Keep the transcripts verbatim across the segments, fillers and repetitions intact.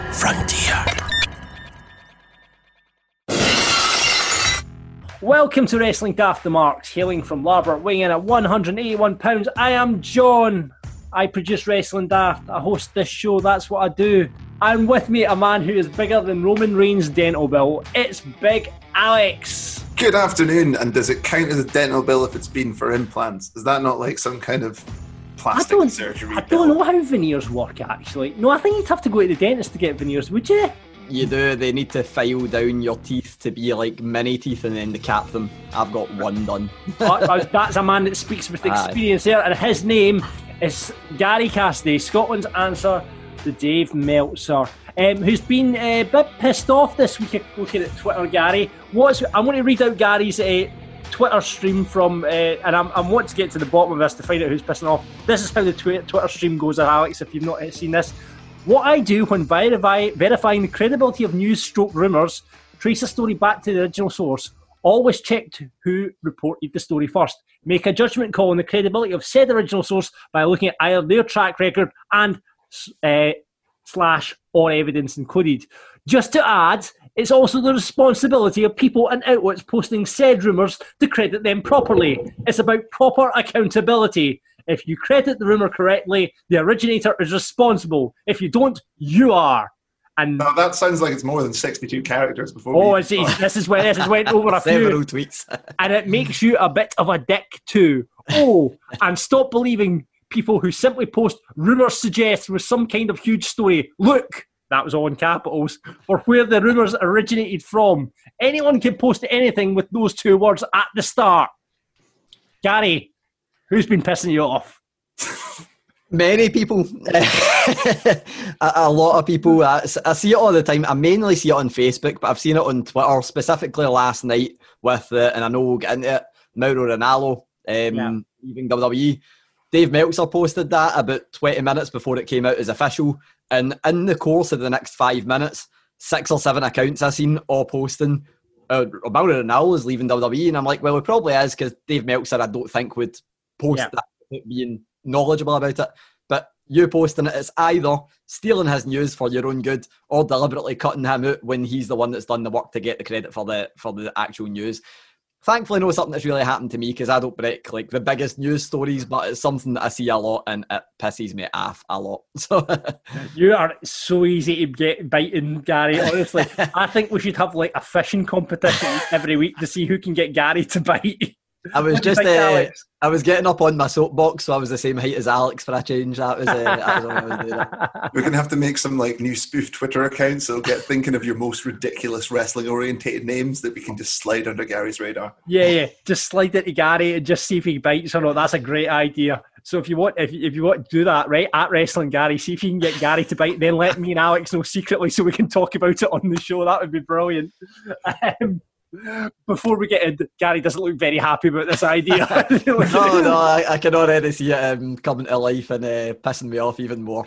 Frontier. Welcome to Wrestling Daft the Marks, hailing from Larbert, weighing in at one hundred eighty-one pounds. I am John. I produce Wrestling Daft. I host this show. That's what I do. And with me, a man who is bigger than Roman Reigns' dental bill. It's Big Alex. Good afternoon. And does it count as a dental bill if it's been for implants? Is that not like some kind of plastic I don't, surgery I bill? don't know how veneers work, actually. No, I think you'd have to go to the dentist to get veneers, would you? You do. They need to file down your teeth to be like mini teeth and then decap them. I've got one done. That's a man that speaks with experience there, and his name is Gary Cassidy, Scotland's answer to Dave Meltzer, um, who's been uh, a bit pissed off this week looking at Twitter. Gary, what's I'm going to read out Gary's uh, Twitter stream from, uh, and I'm, I want to get to the bottom of this to find out who's pissing off. This is how the tw- Twitter stream goes, Alex, if you've not seen this. What I do when verify, verifying the credibility of news stroke rumours, trace a story back to the original source, always check to who reported the story first. Make a judgment call on the credibility of said original source by looking at either their track record and uh, slash or evidence included. Just to add, it's also the responsibility of people and outlets posting said rumours to credit them properly. It's about proper accountability. If you credit the rumour correctly, the originator is responsible. If you don't, you are. And no, that sounds like it's more than sixty-two characters before. Oh, we... it's, this is where this has went over a few several tweets, and it makes you a bit of a dick too. Oh, and stop believing people who simply post rumours suggest with some kind of huge story. Look, that was all in capitals, or where the rumours originated from. Anyone can post anything with those two words at the start. Gary, who's been pissing you off? Many people. a, a lot of people. I, I see it all the time. I mainly see it on Facebook, but I've seen it on Twitter, specifically last night with, uh, and I know we'll get into it, Mauro Ranallo, um, yeah. leaving W W E. Dave Meltzer posted that about twenty minutes before it came out as official. And in the course of the next five minutes, six or seven accounts I've seen all posting, uh, Mauro Ranallo is leaving W W E. And I'm like, well, it probably is, because Dave Meltzer, I don't think, would post yeah. that without being knowledgeable about it. But you posting it, it's either stealing his news for your own good or deliberately cutting him out when he's the one that's done the work to get the credit for the for the actual news. Thankfully, no something that's really happened to me, because I don't break like the biggest news stories, but it's something that I see a lot and it pisses me off a lot. So you are so easy to get biting, Gary. Honestly, I think we should have like a fishing competition every week to see who can get Gary to bite. I was just, uh, I was getting up on my soapbox, so I was the same height as Alex for a change. That was, uh, that was what I was doing. We're going to have to make some like new spoof Twitter accounts that'll get thinking of your most ridiculous wrestling orientated names that we can just slide under Gary's radar. Yeah, yeah, just slide it to Gary and just see if he bites or not. That's a great idea. So if you want, if if you want to do that, right, at Wrestling Gary, see if you can get Gary to bite. Then let me and Alex know secretly so we can talk about it on the show. That would be brilliant. Um, Before we get in, Gary doesn't look very happy about this idea. no, no, I, I can already see it um, coming to life and uh, pissing me off even more.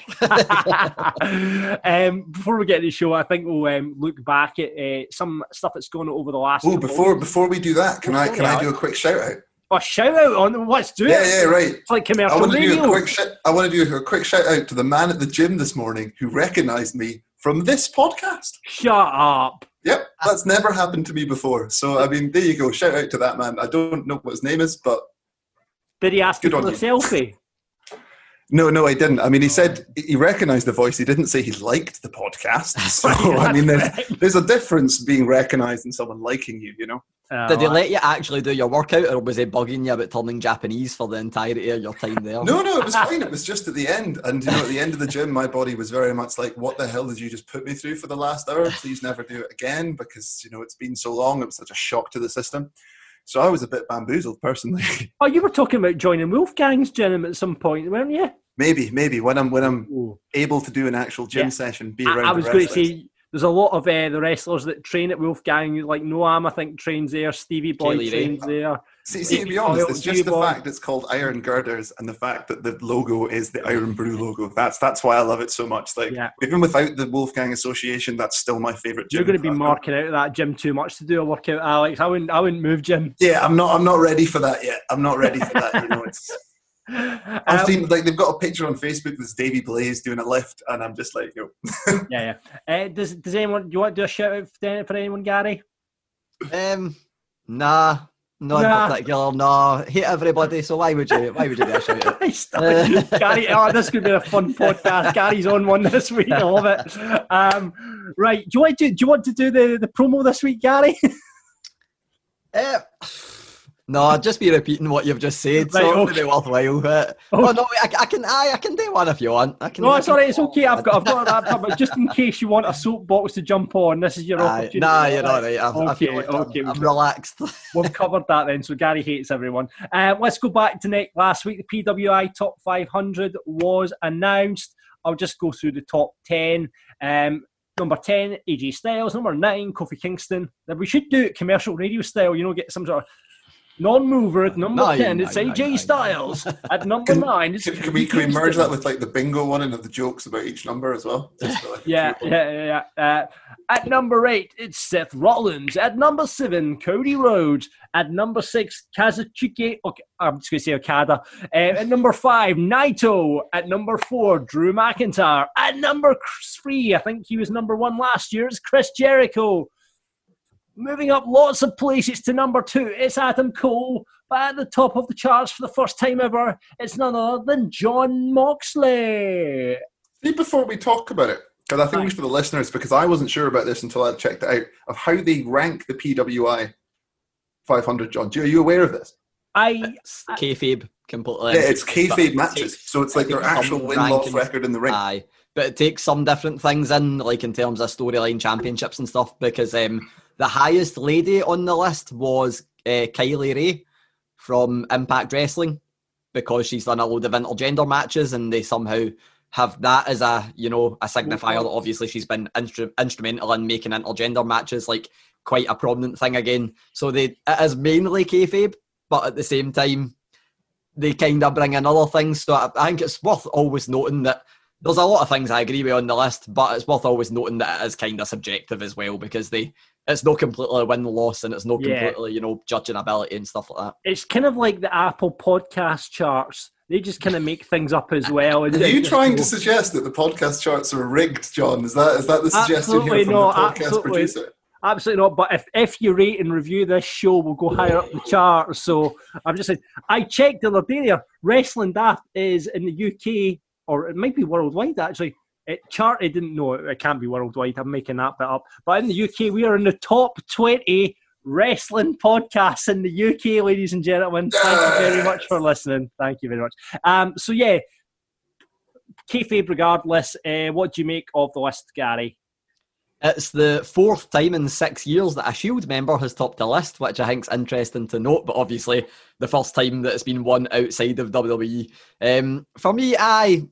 um, before we get to the show, I think we'll um, look back at uh, some stuff that's gone on over the last. Oh, before before we do that, can I can I do a quick shout out? Oh, shout out on let's do yeah, it. Yeah, yeah, right. It's like commercial I want to radio. do a quick. Sh- I want to do a quick shout out to the man at the gym this morning who recognised me from this podcast. Shut up. Yep, that's never happened to me before. So, I mean, there you go. Shout out to that man. I don't know what his name is, but... Did he ask you for the selfie? No, no, I didn't. I mean, he said he recognised the voice. He didn't say he liked the podcast. So, I mean, there's, there's a difference being recognised and someone liking you, you know? Oh, Did he let you actually do your workout, or was he bugging you about turning Japanese for the entirety of your time there? No, no, it was fine. It was just at the end. And, you know, at the end of the gym, my body was very much like, what the hell did you just put me through for the last hour? Please never do it again, because, you know, it's been so long. It was such a shock to the system. So I was a bit bamboozled, personally. Oh, you were talking about joining Wolfgang's gym at some point, weren't you? Maybe, maybe. When I'm when I'm Ooh. able to do an actual gym yeah. session, be around I, I was the going to say... There's a lot of uh, the wrestlers that train at Wolfgang, like Noam, I think, trains there. Stevie Boy Kelly trains Ray. there. See, see, to be honest, it's just the fact it's called Iron Girders and the fact that the logo is the Iron Brew logo. That's that's why I love it so much. Like yeah. even without the Wolfgang Association, that's still my favourite gym. You're going to be marking out of that gym too much to do a workout, Alex. I wouldn't. I wouldn't move, Jim. Yeah, I'm not. I'm not ready for that yet. I'm not ready for that. You know, it's. I've Um, seen like they've got a picture on Facebook that's Davy Blaze doing a lift, and I'm just like, yo. yeah, yeah. Uh, does does anyone? Do you want to do a shout out for, for anyone, Gary? Um, nah, not Nah. in particular. No, hate everybody. So why would you? Why would you do a shout out? Uh, Gary, oh, this could be a fun podcast. Gary's on one this week. I love it. Um, right, do you want to do, do you want to do the, the promo this week, Gary? Uh, no, I'd just be repeating what you've just said, Right, so it okay. would be worthwhile. But, Okay. oh no, I, I can, I, I can do one if you want. I can. No, I it's can all right. It's do okay. I've one. got I've got that, but just in case you want a soapbox to jump on, this is your Aye, opportunity. nah, you're all right. I, I Okay, feel like okay, I'm, I'm we've- relaxed. We've covered that then. So Gary hates everyone. Uh, let's go back to Nick. Last week, the P W I Top five hundred was announced. I'll just go through the top ten. Um, number ten, A J Styles. Number nine, Kofi Kingston. Now, we should do it commercial radio style, you know, get some sort of non-mover. At number Nine, ten, it's nine, A J nine, Styles. At number Can- nine, it's Can, Kofi can we can we merge Kingston. that with like the bingo one and have the jokes about each number as well? Just for, like, a Yeah, few- yeah, yeah. yeah. Uh, at number eight, it's Seth Rollins. At number seven, Cody Rhodes. At number six, Kazuchika. Okay, I'm just going to say Okada. Uh, at number five, Naito. At number four, Drew McIntyre. At number three, I think he was number one last year, it's Chris Jericho. Moving up lots of places to number two, it's Adam Cole. But at the top of the charts for the first time ever, it's none other than Jon Moxley. See, before we talk about it, because I think it's for the listeners, because I wasn't sure about this until I checked it out, of how they rank the P W I five hundred, John. Do- Are you aware of this? I It's kayfabe completely. Yeah, it's But kayfabe it matches. takes- So it's like it their takes actual some win-loss rankings. record in the ring. Aye, but it takes some different things in, like in terms of storyline championships and stuff, because um, the highest lady on the list was uh, Kylie Ray from Impact Wrestling, because she's done a load of intergender matches, and they somehow have that as a, you know, a signifier that obviously she's been instru- instrumental in making intergender matches like quite a prominent thing again. So they it is mainly kayfabe, but at the same time, they kind of bring in other things. So I, I think it's worth always noting that there's a lot of things I agree with on the list, but it's worth always noting that it is kind of subjective as well, because they it's not completely win-loss, and it's not Yeah. completely, you know, judging ability and stuff like that. It's kind of like the Apple podcast charts. They just kind of make things up as well. And Are you just trying to go- suggest that the podcast charts are rigged, John? Is that is that the suggestion Absolutely here from not, the podcast absolutely. producer? Absolutely not. But if, if you rate and review this show, we'll go higher up the chart. So I'm just saying, I checked the other day there. Wrestling Daft is in the U K, or it might be worldwide actually. It charted, didn't know it, it can't be worldwide. I'm making that bit up. But in the U K, we are in the top twenty wrestling podcasts in the U K, ladies and gentlemen. Thank you very much for listening. Thank you very much. Um, so yeah, kayfabe regardless. Uh, what do you make of the list, Gary? It's the fourth time in six years that a Shield member has topped the list, which I think is interesting to note, but obviously the first time that it's been won outside of W W E. Um, for me, I...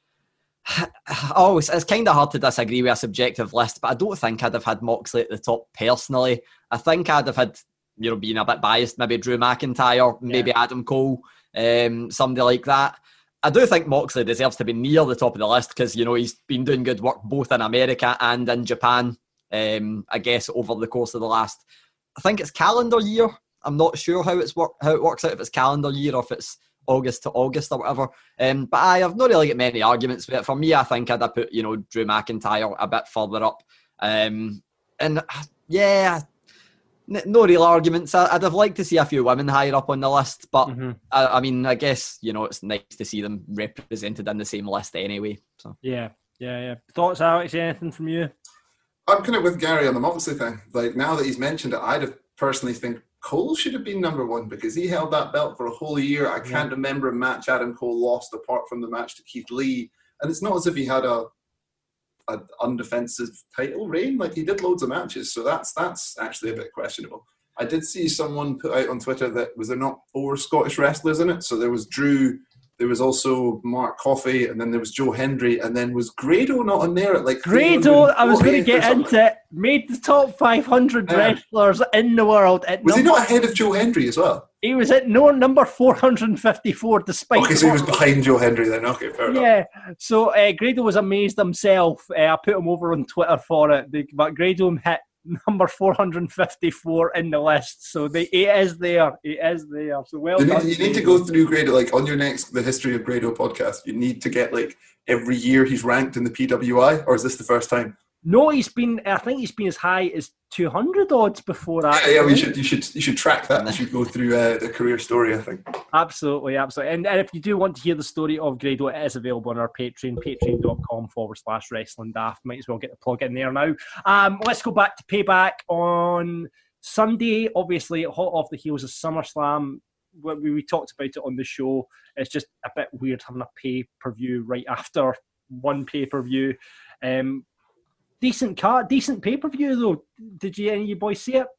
Oh, it's, it's kind of hard to disagree with a subjective list, but I don't think I'd have had Moxley at the top personally. I think I'd have had, you know, being a bit biased, maybe Drew McIntyre, maybe Yeah. Adam Cole, um, somebody like that. I do think Moxley deserves to be near the top of the list because, you know, he's been doing good work both in America and in Japan, um, I guess, over the course of the last, I think it's calendar year. I'm not sure how it's work, how it works out, if it's calendar year or if it's August to August or whatever. Um, but I have not really got many arguments with it. For me, I think I'd have put, you know, Drew McIntyre a bit further up. Um, and yeah, n- no real arguments. I- I'd have liked to see a few women higher up on the list, but Mm-hmm. I, I mean, I guess, you know, it's nice to see them represented in the same list anyway. So Yeah, yeah, yeah. Thoughts, Alex? Anything from you? I'm kind of with Gary on the Moxley thing. Like, now that he's mentioned it, I'd have personally think Cole should have been number one because he held that belt for a whole year. I can't remember a match Adam Cole lost apart from the match to Keith Lee. And it's not as if he had a an undefensive title reign. Like, he did loads of matches. So that's that's actually a bit questionable. I did see someone put out on Twitter that was there not four Scottish wrestlers in it. So there was Drew, there was also Mark Coffey, and then there was Joe Hendry, and then was Grado not on there at like Grado, I was going to three hundred fortieth or get something? into it, made the top five hundred Yeah. wrestlers in the world. At Was he number, not ahead of Joe Hendry as well? he was at no number four hundred fifty-four, despite... Okay, so he was behind Joe Hendry then. Okay, fair enough. Yeah, so uh, Grado was amazed himself. Uh, I put him over on Twitter for it, but Grado hit number four hundred fifty-four in the list. So they, it is there. It is there. So well you done. Need, you need to go through Grado, like on your next, the History of Grado podcast, you need to get like every year he's ranked in the P W I, or is this the first time? No, he's been, I think he's been as high as two hundred odds before that. Yeah, yeah, we should, you should you should track that. You should go through uh, the career story, I think. Absolutely, absolutely. And, and if you do want to hear the story of Grado, it is available on our Patreon, patreon.com forward slash wrestling daft. Might as well get the plug in there now. Um, let's go back to Payback on Sunday. Obviously, hot off the heels of SummerSlam. We, we talked about it on the show. It's just a bit weird having a pay-per-view right after one pay-per-view. Um, decent card, decent pay-per-view though. Did you any of you boys see it?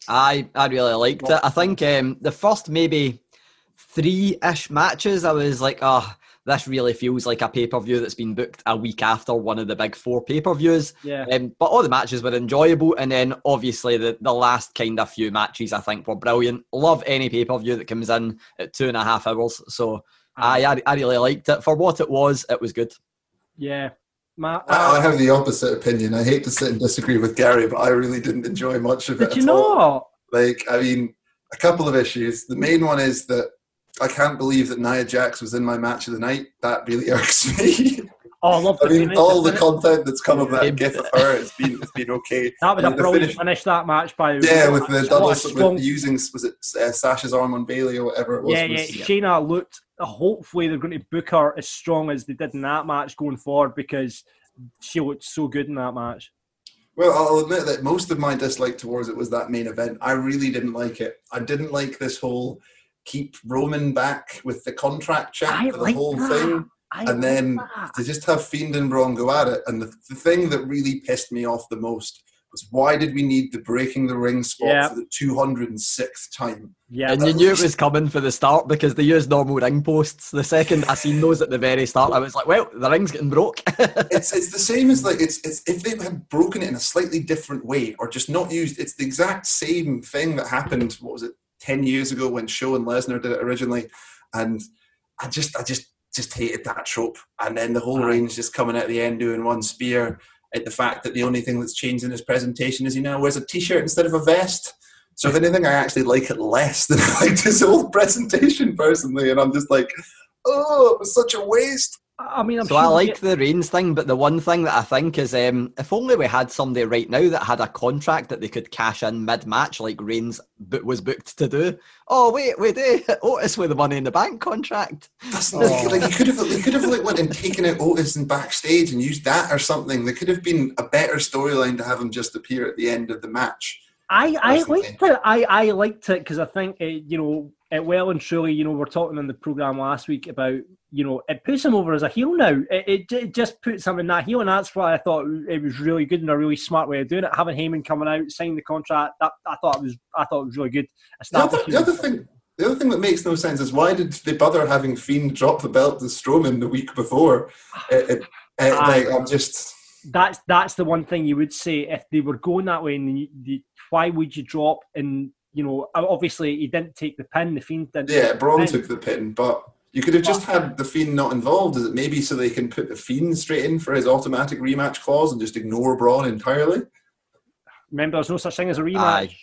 I I really liked it. I think um, the first maybe three-ish matches, I was like, oh, this really feels like a pay-per-view that's been booked a week after one of the big four pay-per-views. Yeah. Um, but all the matches were enjoyable, and then obviously the, the last kind of few matches I think were brilliant. Love any pay-per-view that comes in at two and a half hours. So I I, I really liked it. For what it was, it was good. Yeah. Matt, I have the opposite opinion. I hate to sit and disagree with Gary, but I really didn't enjoy much of it. Did you not? Like, I mean, a couple of issues. The main one is that I can't believe that Nia Jax was in my match of the night. That really irks me. Oh, I love I mean, finish, all the the finish. content that's come of that gif of her has been has been okay. That was and a the brilliant finish, finish, that match by the yeah, with the double strong... with using was it uh, Sasha's arm on Bailey or whatever it was. Yeah, was, yeah. Shayna looked. Uh, hopefully, they're going to book her as strong as they did in that match going forward because she looked so good in that match. Well, I'll admit that most of my dislike towards it was that main event. I really didn't like it. I didn't like this whole keep Roman back with the contract chat I for the like whole that. thing. I and like then that. to just have Fiend and Braun go at it. And the, the thing that really pissed me off the most was why did we need the breaking the ring spot Yeah. for the two hundred sixth time? Yeah, And you knew it was coming for the start because they used normal ring posts. The second I seen those at the very start, I was like, well, the ring's getting broke. it's it's the same as like it's it's if they had broken it in a slightly different way or just not used, it's the exact same thing that happened. What was it, ten years ago when Show and Lesnar did it originally, and I just I just just hated that trope. And then the whole Reigns just coming at the end doing one spear. At the fact that the only thing that's changed in his presentation is he now wears a t-shirt instead of a vest. So if anything, I actually like it less than I liked his old presentation personally. And I'm just like, oh, it was such a waste. I mean, I'm so sure I like it, the Reigns thing, but the one thing that I think is um, if only we had somebody right now that had a contract that they could cash in mid-match like Reigns bo- was booked to do. Oh, wait, wait, eh, Otis with the Money in the Bank contract. That's Oh. like, like you could have, they could have like went and taken out Otis and backstage and used that or something. There could have been a better storyline to have him just appear at the end of the match. I, I Personally. liked it. I, I liked it because I think, it, you know, it well and truly, you know, we're talking in the programme last week about, you know, it puts him over as a heel now. It, it, it just puts him in that heel, and that's why I thought it was really good and a really smart way of doing it. Having Heyman coming out, signing the contract, that I thought it was, I thought it was really good. The other, the other thing, the other thing that makes no sense is why did they bother having Fiend drop the belt to Strowman the week before? It, it, it, like, I'm just. That's that's the one thing you would say if they were going that way. And you, you, why would you drop? And you know, obviously he didn't take the pin. The Fiend didn't. Yeah, Braun pin. took the pin, but you could have just had the Fiend not involved. Is it maybe so they can put the Fiend straight in for his automatic rematch clause and just ignore Braun entirely? Remember, there's no such thing as a rematch. Aye.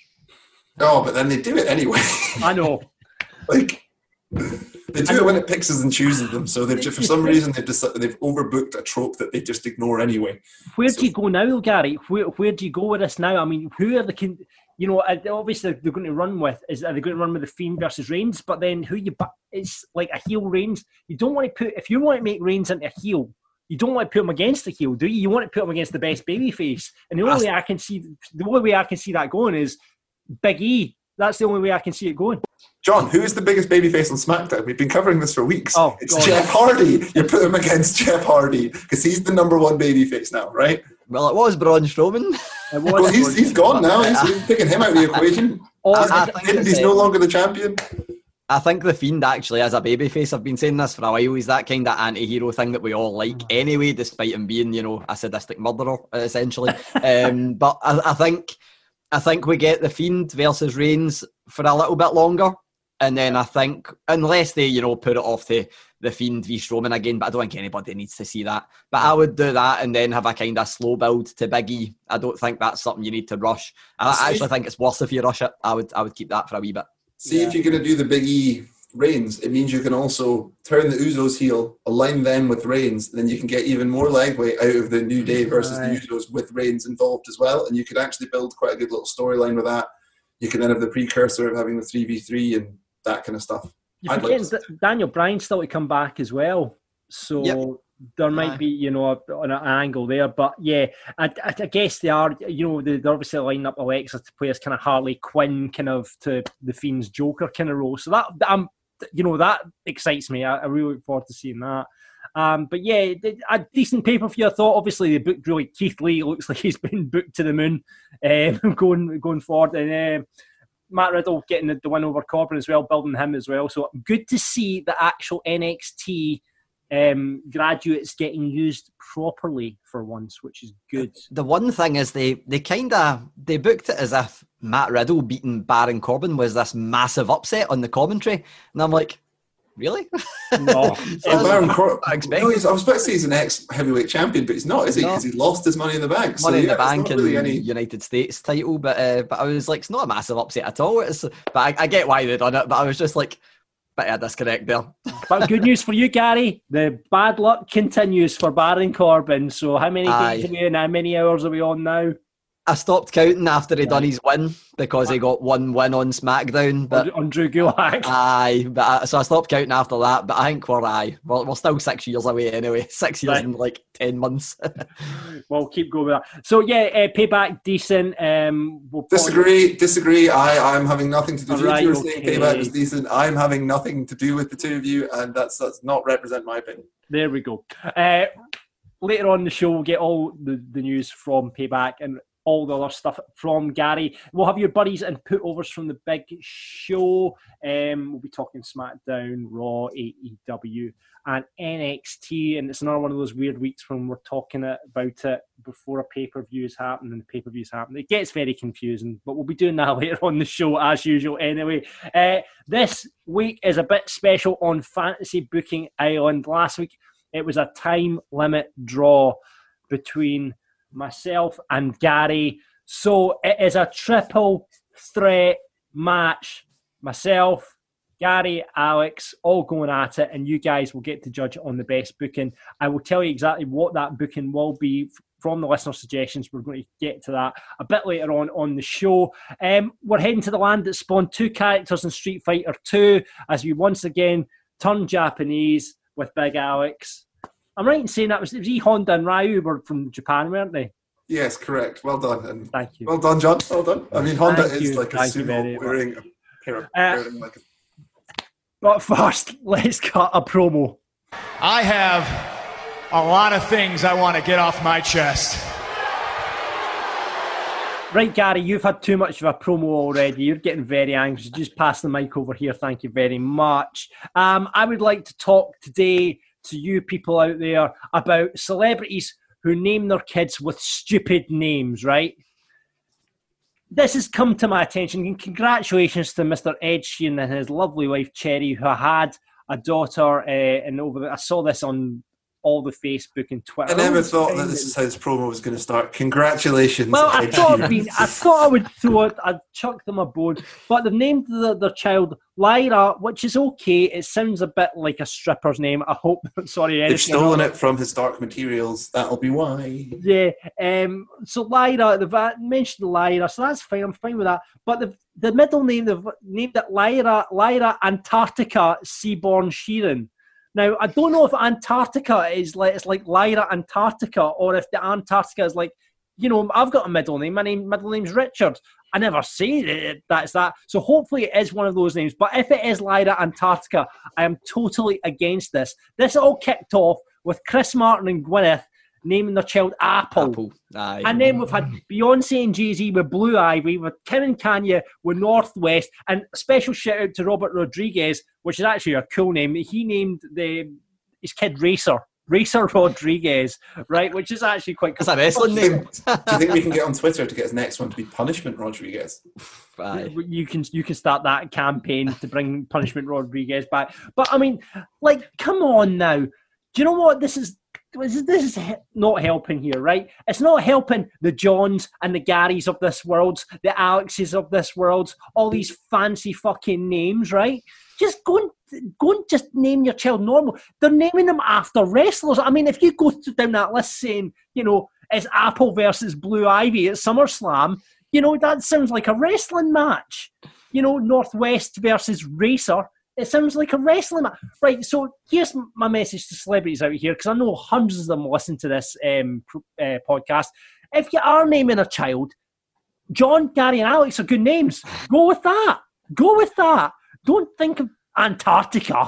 Oh, but then they do it anyway. I know. Like they do it when it picks and chooses them. So they've just, for some reason they've decided, they've overbooked a trope that they just ignore anyway. Where So- do you go now, Gary? Where where do you go with this now? I mean, who are the con- you know, obviously they're going to run with is are they going to run with the Fiend versus Reigns? But then who you ba- it's like a heel Reigns. You don't want to put if you want to make Reigns into a heel. You don't want to put him against the heel, do you? You want to put him against the best babyface. And the only way I can see the only way I can see that going is Big E. That's the only way I can see it going. John, who is the biggest babyface on SmackDown? We've been covering this for weeks. Oh, it's God. Jeff Hardy. You put him against Jeff Hardy because he's the number one babyface now, right? Well, it was Braun Strowman. It was- Well, he's he's gone now. He's, he's picking him out of the equation. Oh, He's, I think it's, he's uh, no longer the champion. I think the Fiend actually as a babyface, I've been saying this for a while, he's that kind of anti-hero thing that we all like anyway, despite him being, you know, a sadistic murderer, essentially. um, but I, I think I think we get the Fiend versus Reigns for a little bit longer, And then I think, unless they, you know, put it off to The Fiend v Strowman again, but I don't think anybody needs to see that. But I would do that and then have a kind of slow build to Big E. I don't think that's something you need to rush. I See, actually think it's worse if you rush it. I would I would keep that for a wee bit. See, yeah. If you're going to do the Big E Reigns, it means you can also turn the Usos heel, align them with Reigns, and then you can get even more legway out of the New Day versus right. the Usos with Reigns involved as well. And you could actually build quite a good little storyline with that. You can then have the precursor of having the three v three and that kind of stuff. You're forgetting like Daniel Bryan's still to come back as well. So yep. there might yeah. be, you know, an, an angle there. But yeah, I, I guess they are, you know, they're obviously lining up Alexa to play as kind of Harley Quinn kind of to the Fiend's Joker kind of role. So that, um, you know, that excites me. I, I really look forward to seeing that. Um, but yeah, a decent pay-per-view, I thought. Obviously, they booked really Keith Lee. Looks like he's been booked to the moon um, going going forward. And uh, Matt Riddle getting the, the win over Corbin as well, building him as well. So good to see the actual N X T um, graduates getting used properly for once, which is good. The one thing is they they kind of they booked it as if Matt Riddle beating Baron Corbin was this massive upset on the commentary, and I'm like, really? No. so Baron Corbin. No, I was about to say he's an ex-heavyweight champion, but he's not, is he? Because no. he lost his Money in the Bank. Money so, in yeah, the Bank and really any... United States title, but uh, but I was like, it's not a massive upset at all. It's, but I, I get why they done it. But I was just like, bit of a disconnect there. But good news for you, Gary. The bad luck continues for Baron Corbin. So how many Aye. days are we in? How many hours are we on now? I stopped counting after he done his win because he got one win on SmackDown. But on Drew Gulak. Aye, but I, so I stopped counting after that. But I think we're aye, we're, we're still six years away anyway. Six years right. and like ten months. We'll keep going with that. So yeah, uh, Payback decent. Um, we'll disagree, probably... disagree. I I'm having nothing to do. with right, you were okay. saying Payback was decent. I'm having nothing to do with the two of you, and that's that's not represent my opinion. There we go. Uh, later on in the show, we'll get all the, the news from Payback and all the other stuff from Gary. We'll have your buddies and putovers from the big show. Um, we'll be talking SmackDown, Raw, A E W, and N X T. And it's another one of those weird weeks when we're talking about it before a pay-per-view is happening and the pay-per-views happen. It gets very confusing, but we'll be doing that later on the show as usual anyway. Uh, this week is a bit special on Fantasy Booking Island. Last week, it was a time limit draw between myself and Gary. So it is a triple threat match. Myself, Gary, Alex, all going at it, and you guys will get to judge on the best booking. I will tell you exactly what that booking will be from the listener suggestions. We're going to get to that a bit later on on the show. Um, we're heading to the land that spawned two characters in Street Fighter two as we once again turn Japanese with Big Alex. I'm right in saying that was, it was E Honda and Ryu were from Japan, weren't they? Yes, correct. Well done. And thank you. Well done, John. Well done. I mean, Honda Thank is you. like a Thank sumo wearing a pair of, Uh, wearing like a... But first, let's cut a promo. I have a lot of things I want to get off my chest. Right, Gary, you've had too much of a promo already. You're getting very angry. Just pass the mic over here. Thank you very much. Um, I would like to talk today to you people out there about celebrities who name their kids with stupid names, right? This has come to my attention, and congratulations to Mister Ed Sheeran and his lovely wife, Cherry, who had a daughter, uh, and over the, I saw this on all the Facebook and Twitter. I never thought that this is how this promo was going to start. Congratulations. Well, I thought, I'd been, I thought I would throw it, I'd chuck them a bone, but they've named the, their child Lyra, which is okay. It sounds a bit like a stripper's name. I hope, sorry. They've stolen it from Historic Materials. That'll be why. Yeah. Um, so Lyra, they've mentioned Lyra, so that's fine. I'm fine with that. But the the middle name, they've named it Lyra, Lyra Antarctica Seaborn Sheeran. Now, I don't know if Antarctica is like, it's like Lyra Antarctica, or if the Antarctica is like, you know, I've got a middle name. My name, middle name's Richard. I never say it, that's that. So hopefully it is one of those names. But if it is Lyra Antarctica, I am totally against this. This all kicked off with Chris Martin and Gwyneth naming their child Apple. Apple. Aye. And then we've had Beyonce and Jay-Z with Blue Ivy, with Kim and Kanye with Northwest, and a special shout out to Robert Rodriguez, which is actually a cool name. He named the his kid Racer. Racer Rodriguez, right? Which is actually quite cool. That's a wrestling name. Do you think we can get on Twitter to get his next one to be Punishment Rodriguez? Aye. You can you can start that campaign to bring Punishment Rodriguez back. But I mean, like, come on now. Do you know what this is? This is, this is not helping here, right? It's not helping the Johns and the Garys of this world, the Alexes of this world, all these fancy fucking names, right? Just go and, go and just name your child normal. They're naming them after wrestlers. I mean, if you go down that list saying, you know, it's Apple versus Blue Ivy at SummerSlam, you know, that sounds like a wrestling match. You know, Northwest versus Racer. It sounds like a wrestling match. Right, so here's my message to celebrities out here, because I know hundreds of them listen to this um, uh, podcast. If you are naming a child, John, Gary and Alex are good names. Go with that. Go with that. Don't think of Antarctica.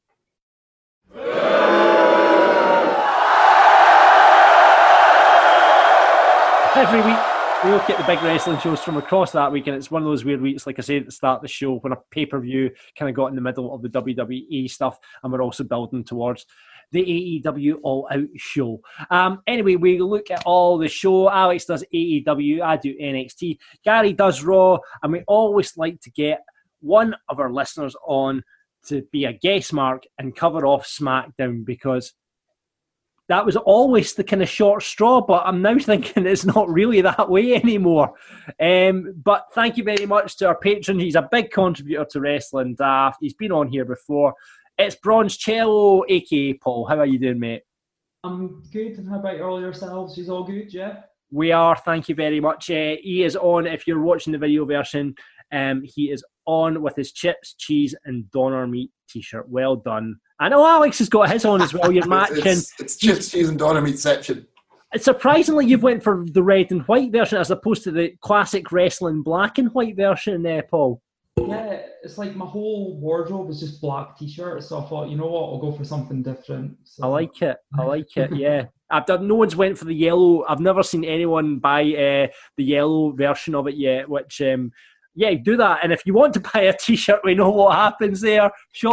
Every week, we look at the big wrestling shows from across that week, and it's one of those weird weeks, like I said at the start of the show, when a pay-per-view kind of got in the middle of the W W E stuff, and we're also building towards the A E W All Out show. Um, anyway, we look at all the show. Alex does A E W, I do N X T, Gary does Raw, and we always like to get one of our listeners on to be a guest mark and cover off SmackDown, because that was always the kind of short straw, but I'm now thinking it's not really that way anymore. Um, but thank you very much to our patron. He's a big contributor to Wrestling Daft. He's been on here before. It's Bronze Cello, a k a. Paul. How are you doing, mate? I'm good. And how about all yourselves? He's all good, yeah? We are. Thank you very much. Uh, he is on, if you're watching the video version, um, he is on with his chips, cheese, and doner meat t-shirt. Well done. I know Alex has got his on as well. You're matching. It's, it's chips, cheese, and doner meat section. Surprisingly, you've went for the red and white version as opposed to the classic wrestling black and white version there, Paul. Yeah, it's like my whole wardrobe is just black t-shirts, so I thought, you know what, I'll go for something different. So. I like it. I like it, yeah. I've done, no one's went for the yellow. I've never seen anyone buy uh, the yellow version of it yet, which... Um, Yeah, do that. And if you want to buy a t-shirt, we know what happens there.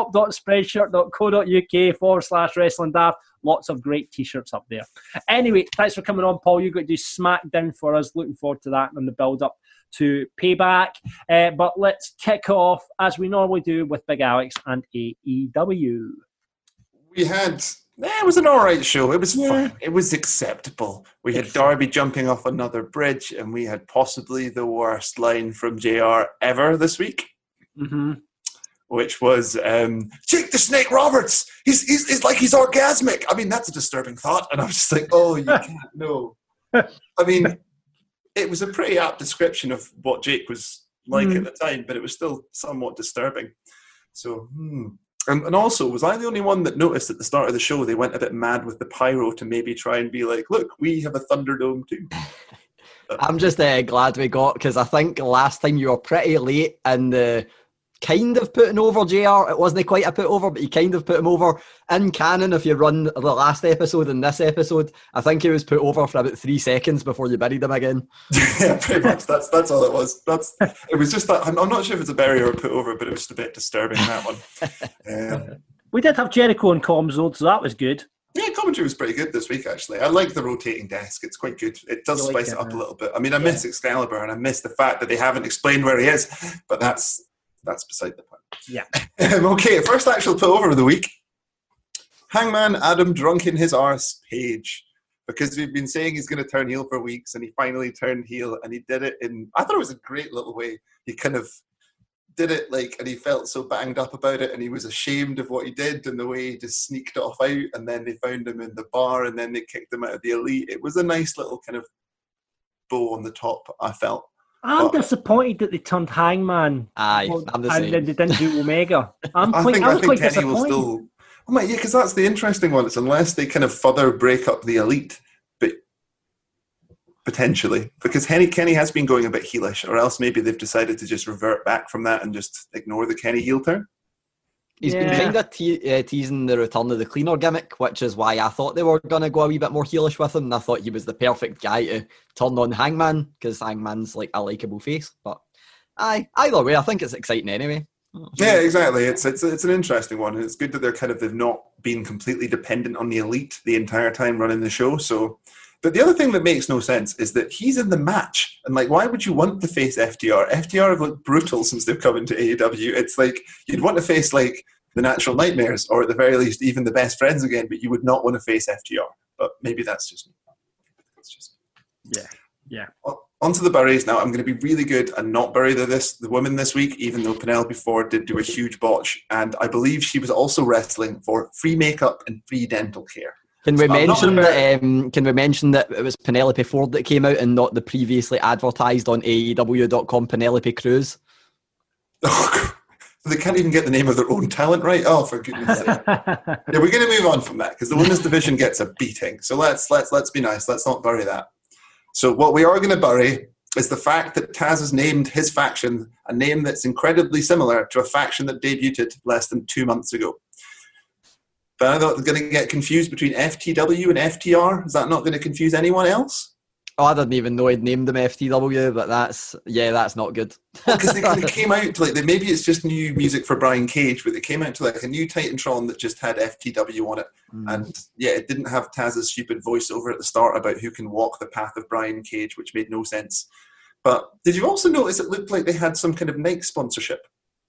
shop.spreadshirt.co.uk forward slash wrestling daft. Lots of great t-shirts up there. Anyway, thanks for coming on, Paul. You've got to do SmackDown for us. Looking forward to that and the build-up to Payback. Uh, but let's kick off, as we normally do, with Big Alex and A E W. We had... It was an all right show. It was yeah. fun. It was acceptable. We had Darby jumping off another bridge, and we had possibly the worst line from J R ever this week, mm-hmm. which was, um, Jake the Snake Roberts, he's, he's, he's like he's orgasmic. I mean, that's a disturbing thought. And I was just like, oh, you can't know. I mean, it was a pretty apt description of what Jake was like mm. at the time, but it was still somewhat disturbing. So, hmm. And, and also, was I the only one that noticed at the start of the show they went a bit mad with the pyro to maybe try and be like, look, we have a Thunderdome too? I'm just uh, glad we got, because I think last time you were pretty late in the kind of putting over J R. It wasn't quite a put over, but you kind of put him over. In canon, if you run the last episode and this episode, I think he was put over for about three seconds before you buried him again. Yeah, pretty much. That's that's all it was. That's it was just that. I'm, I'm not sure if it's a bury or a put over, but it was just a bit disturbing, that one. Um, we did have Jericho and comms though, so that was good. Yeah, commentary was pretty good this week, actually. I like the rotating desk. It's quite good. It does like spice it, it up man. a little bit. I mean, I miss Yeah. Excalibur, and I miss the fact that they haven't explained where he is, but that's that's beside the point. Yeah. Um, okay, first actual put over of the week. Hangman Adam drunk in his arse Page. Because we've been saying he's going to turn heel for weeks, and he finally turned heel, and he did it in, I thought it was a great little way. He kind of did it like, and he felt so banged up about it, and he was ashamed of what he did and the way he just sneaked off out, and then they found him in the bar, and then they kicked him out of the Elite. It was a nice little kind of bow on the top, I felt. I'm But- disappointed that they turned Hangman. Aye, I'm the and same. then they didn't do Omega. I'm I quite, think, I I was think quite Kenny will disappointed. still... Oh my, yeah, because that's the interesting one. It's unless they kind of further break up the Elite, but potentially. Because Kenny, Kenny has been going a bit heelish, or else maybe they've decided to just revert back from that and just ignore the Kenny heel turn. He's been Yeah. kind of te- uh, teasing the return of the cleaner gimmick, which is why I thought they were going to go a wee bit more heelish with him. And I thought he was the perfect guy to turn on Hangman, because Hangman's like a likeable face. But aye, either way, I think it's exciting anyway. Yeah, exactly. It's it's it's an interesting one, and it's good that they're kind of they've not been completely dependent on the elite the entire time running the show. So, but the other thing that makes no sense is that he's in the match, and like, why would you want to face F T R? F T R have looked brutal since they've come into A E W. It's like you'd want to face like the Natural Nightmares, or at the very least, even the Best Friends again, but you would not want to face F T R. But maybe that's just me. It's just yeah, yeah. On to the buries now. I'm going to be really good and not bury the, this, the woman this week, even though Penelope Ford did do a huge botch. And I believe she was also wrestling for free makeup and free dental care. Can we So mention that? Um, can we mention that it was Penelope Ford that came out and not the previously advertised on A E W dot com Penelope Cruz? Oh, they can't even get the name of their own talent right. Oh, for goodness' sake! Yeah, we're going to move on from that because the women's division gets a beating. So let's let's let's be nice. Let's not bury that. So what we are going to bury is the fact that Taz has named his faction a name that's incredibly similar to a faction that debuted less than two months ago. But I'm not going to get confused between F T W and F T R. Is that not going to confuse anyone else? Oh, I didn't even know he'd named them F T W, but that's, yeah, that's not good. Because they kind of came out to like, they, maybe it's just new music for Brian Cage, but they came out to like a new Titantron that just had F T W on it. Mm. And yeah, it didn't have Taz's stupid voiceover at the start about who can walk the path of Brian Cage, which made no sense. But did you also notice it looked like they had some kind of Nike sponsorship?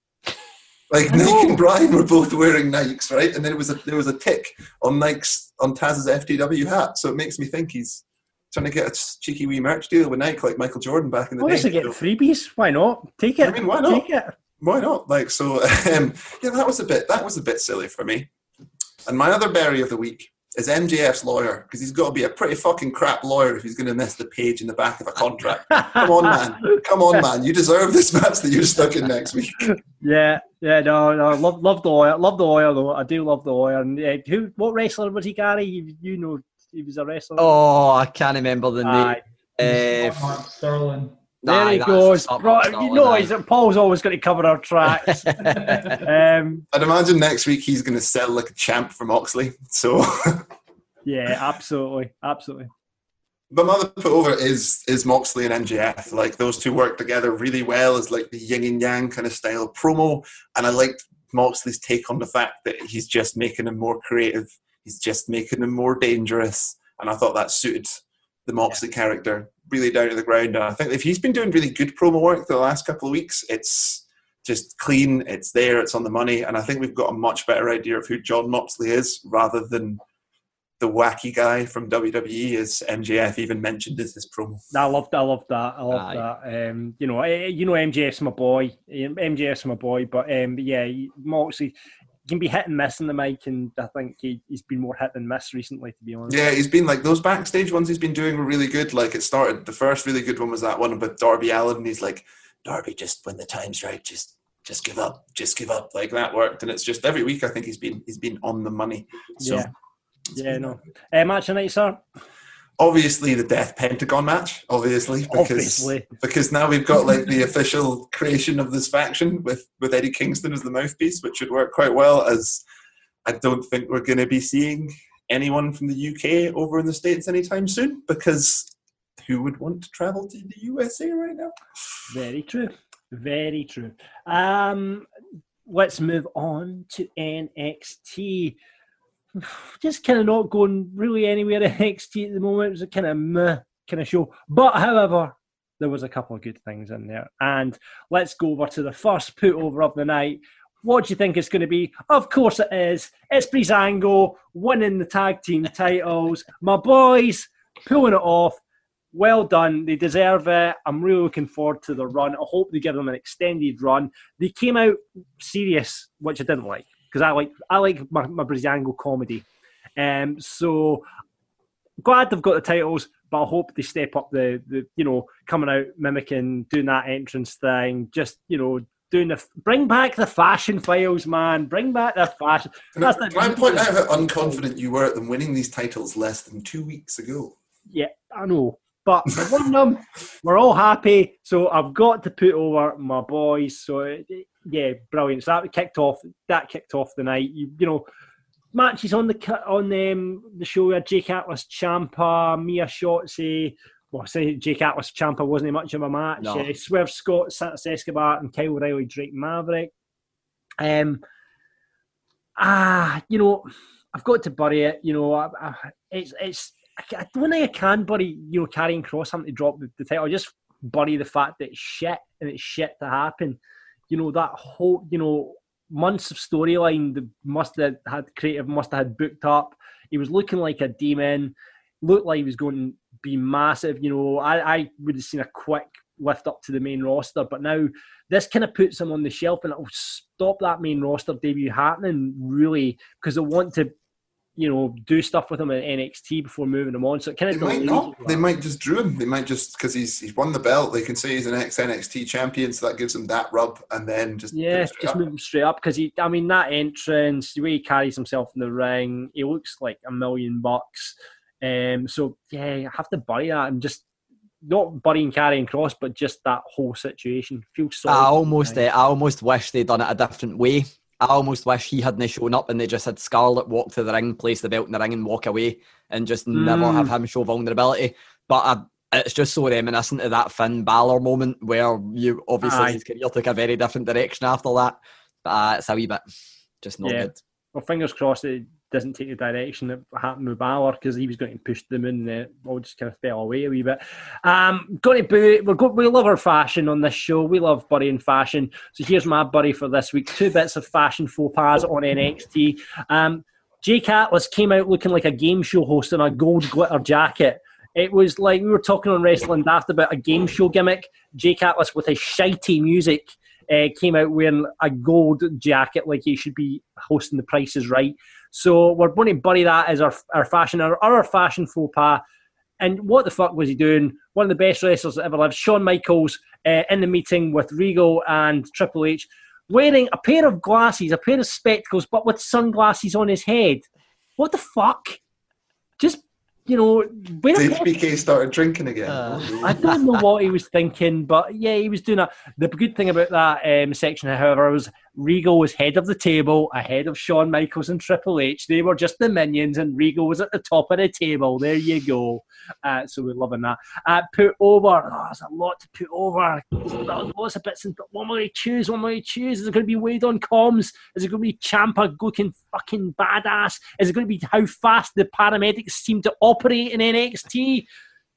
Like Nike and Brian were both wearing Nikes, right? And then it was a, there was a tick on Nike's, on Taz's F T W hat. So it makes me think he's trying to get a cheeky wee merch deal with Nike like Michael Jordan back in the Obviously day. Obviously getting freebies. Why not? Take it. I mean, why not? Take it. Why not? Like, so, um, yeah, that was a bit, that was a bit silly for me. And my other berry of the week is M J F's lawyer, because he's got to be a pretty fucking crap lawyer if he's going to miss the page in the back of a contract. Come on, man. Come on, man. You deserve this match that you're stuck in next week. Yeah, yeah, no, no. Love, love the lawyer. Love the lawyer, though. I do love the lawyer. And uh, who? What wrestler was he, Gary? You, you know, he was a wrestler. Oh, I can't remember the Aye. name. Uh, Mark Sterling. There Aye, he that's goes. not Bro, Mark you Sterling, know, aye. he's, Paul's always going to cover our tracks. um, I'd imagine next week he's going to sell like a champ for Moxley. So, yeah, absolutely, absolutely. but my other put over is is Moxley and M J F. Like those two work together really well as like the yin and yang kind of style promo. And I liked Moxley's take on the fact that he's just making him more creative. He's just making him more dangerous. And I thought that suited the Moxley yeah. character really down to the ground. And I think if he's been doing really good promo work the last couple of weeks, it's just clean, it's there, it's on the money. And I think we've got a much better idea of who John Moxley is rather than the wacky guy from W W E, as M J F even mentioned in his promo. I loved, I loved that. I loved Aye. that. Um, you know, I, you know, M J F's my boy. M J F's my boy, but um, yeah, Moxley can be hit and miss in the mic, and I think he, he's been more hit than miss recently, to be honest. Yeah, he's been like those backstage ones he's been doing were really good. Like it started, the first really good one was that one with Darby Allin, and he's like, Darby, just when the time's right, just just give up, just give up. Like that worked, and it's just every week I think he's been he's been on the money. So, yeah, yeah, no. Uh, match tonight, sir. Obviously, the Death Pentagon match. Obviously, because obviously. because now we've got like the official creation of this faction with with Eddie Kingston as the mouthpiece, which should work quite well. As I don't think we're going to be seeing anyone from the U K over in the States anytime soon, because who would want to travel to the U S A right now? Very true. Very true. Um, let's move on to N X T. Just kind of not going really anywhere in N X T at the moment. It was a kind of meh kind of show. But, however, there was a couple of good things in there. And let's go over to the first put over of the night. What do you think it's going to be? Of course it is. It's Breezango winning the tag team titles. My boys pulling it off. Well done. They deserve it. I'm really looking forward to the run. I hope they give them an extended run. They came out serious, which I didn't like. Because I like I like my, my Breezango comedy. Um, so glad they've got the titles, but I hope they step up the, the you know, coming out, mimicking, doing that entrance thing, just, you know, doing the, bring back the fashion files, man. Bring back the fashion. That's Can I point out how unconfident you were at them winning these titles less than two weeks ago? Yeah, I know. But I won them. We're all happy. So I've got to put over my boys. So, yeah, brilliant. So that kicked off. That kicked off the night. You, you know, matches on the on um, the show. We had Jake Atlas Ciampa, Mia Shotzi. Well, I say Jake Atlas Ciampa wasn't much of a match. No. Uh, Swerve Scott, Santos Escobar, and Kyle O'Reilly, Drake Maverick. Um, ah, you know, I've got to bury it. You know, I, I, it's it's. I, I don't think I can bury, you know, Karrion Kross having to drop the, the title. I just bury the fact that it's shit and it's shit to happen. You know, that whole, you know, months of storyline that must have had creative, must have had booked up. He was looking like a demon, looked like he was going to be massive. You know, I, I would have seen a quick lift up to the main roster, but now this kind of puts him on the shelf and it'll stop that main roster debut happening, really, because they want to, you know, do stuff with him at N X T before moving him on. So it kind of they might not. They might just drew him. They might just, because he's he's won the belt. They can say he's an ex-N X T champion, so that gives him that rub, and then just yeah, just up. move him straight up. Because he, I mean, that entrance, the way he carries himself in the ring, he looks like a million bucks. Um, so yeah, I have to bury that and just not burying Karrion Kross, but just that whole situation feels so. I almost, uh, I almost wish they'd done it a different way. I almost wish he hadn't shown up and they just had Scarlett walk to the ring, place the belt in the ring and walk away and just mm. never have him show vulnerability. But I, it's just so reminiscent of that Finn Balor moment where you obviously Aye. his career took a very different direction after that. But uh, it's a wee bit just not yeah. good. Well, fingers crossed it doesn't take the direction that happened with Balor, because he was going to push them in and it all just kind of fell away a wee bit. Um, going to boo it. We're go- we love our fashion on this show. We love burying fashion. So here's my bury for this week. Two bits of fashion faux pas on N X T. Um, Jake Atlas came out looking like a game show host in a gold glitter jacket. It was like we were talking on Wrestling Daft about a game show gimmick. Jake Atlas with his shitey music uh, came out wearing a gold jacket like he should be hosting The Price is Right. So we're going to bury that as our our fashion, our, our fashion faux pas. And what the fuck was he doing? One of the best wrestlers that ever lived, Shawn Michaels, uh, in the meeting with Regal and Triple H, wearing a pair of glasses, a pair of spectacles, but with sunglasses on his head. What the fuck? Just, you know... H B K started drinking again. Uh, I don't know what he was thinking, but yeah, he was doing that. The good thing about that um, section, however, was Regal was head of the table, ahead of Shawn Michaels and Triple H. They were just the minions, and Regal was at the top of the table. There you go. Uh, so we're loving that. Uh, put over. Oh, there's a lot to put over. There's lots of bits. And what will he choose? What will he choose? Is it going to be Wade on comms? Is it going to be Ciampa looking fucking badass? Is it going to be how fast the paramedics seem to operate in N X T?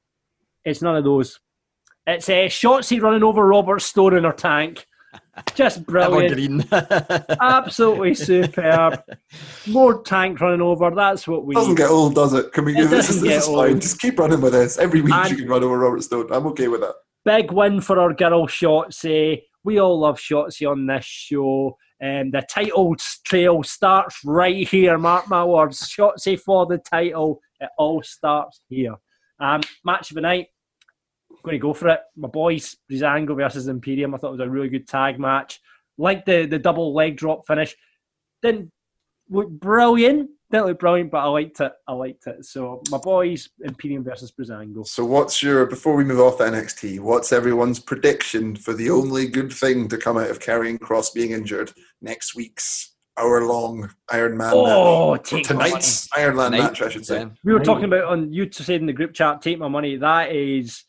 It's none of those. It's uh, Shotzi running over Robert Stone in her tank. Just brilliant. Absolutely superb. More tank running over. That's what we doesn't need. Get old, does it? Can we do this? This is fine. Just keep running with this. Every week and you can run over Robert Stone. I'm okay with that. Big win for our girl Shotzi. We all love Shotzi on this show. And the title trail starts right here. Mark my words. Shotzi for the title. It all starts here. Um, match of the night. Going to go for it. My boys, Breezango versus Imperium. I thought it was a really good tag match. Liked the, the double leg drop finish. Didn't look brilliant. Didn't look brilliant, but I liked it. I liked it. So my boys, Imperium versus Breezango. So what's your, before we move off to N X T, what's everyone's prediction for the only good thing to come out of Karrion Kross being injured next week's hour-long Iron Man oh, match? Take tonight's Iron Man Tonight, match, I should say. Yeah. We were talking about, on you said in the group chat, take my money. That is...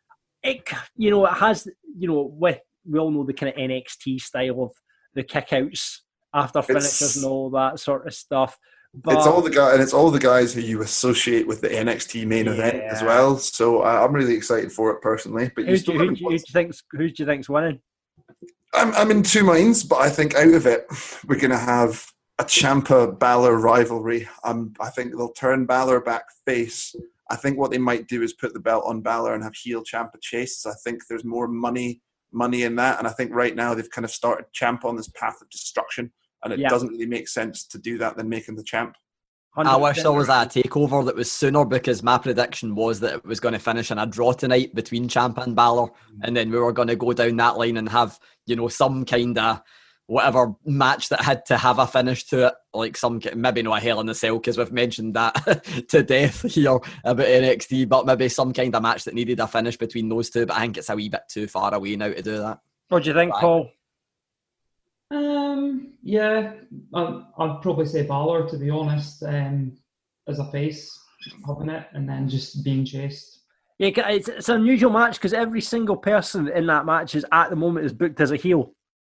It, you know, it has, you know, with, we all know the kind of N X T style of the kickouts after finishers it's, and all that sort of stuff. But it's all the guy, and it's all the guys who you associate with the N X T main yeah. event as well. So uh, I'm really excited for it personally. But who, do, who, do, who do you think? Who do you think's winning? I'm I'm in two minds, but I think out of it we're going to have a Ciampa Balor rivalry. Um, I think they'll turn Balor back face. I think what they might do is put the belt on Balor and have heel Ciampa chase. I think there's more money money in that. And I think right now they've kind of started Ciampa on this path of destruction. And it yeah. doesn't really make sense to do that than making the champ. I wish there was a takeover that was sooner, because my prediction was that it was going to finish in a draw tonight between Ciampa and Balor. And then we were going to go down that line and have, you know, some kind of whatever match that had to have a finish to it, like some, maybe not a Hell in a Cell, because we've mentioned that to death here about N X T, but maybe some kind of match that needed a finish between those two. But I think it's a wee bit too far away now to do that. What do you think, but Paul? Um, yeah, I'd, I'd probably say Balor, to be honest, um, as a face, having it, and then just being chased. Yeah, it's, it's an unusual match because every single person in that match is at the moment is booked as a heel.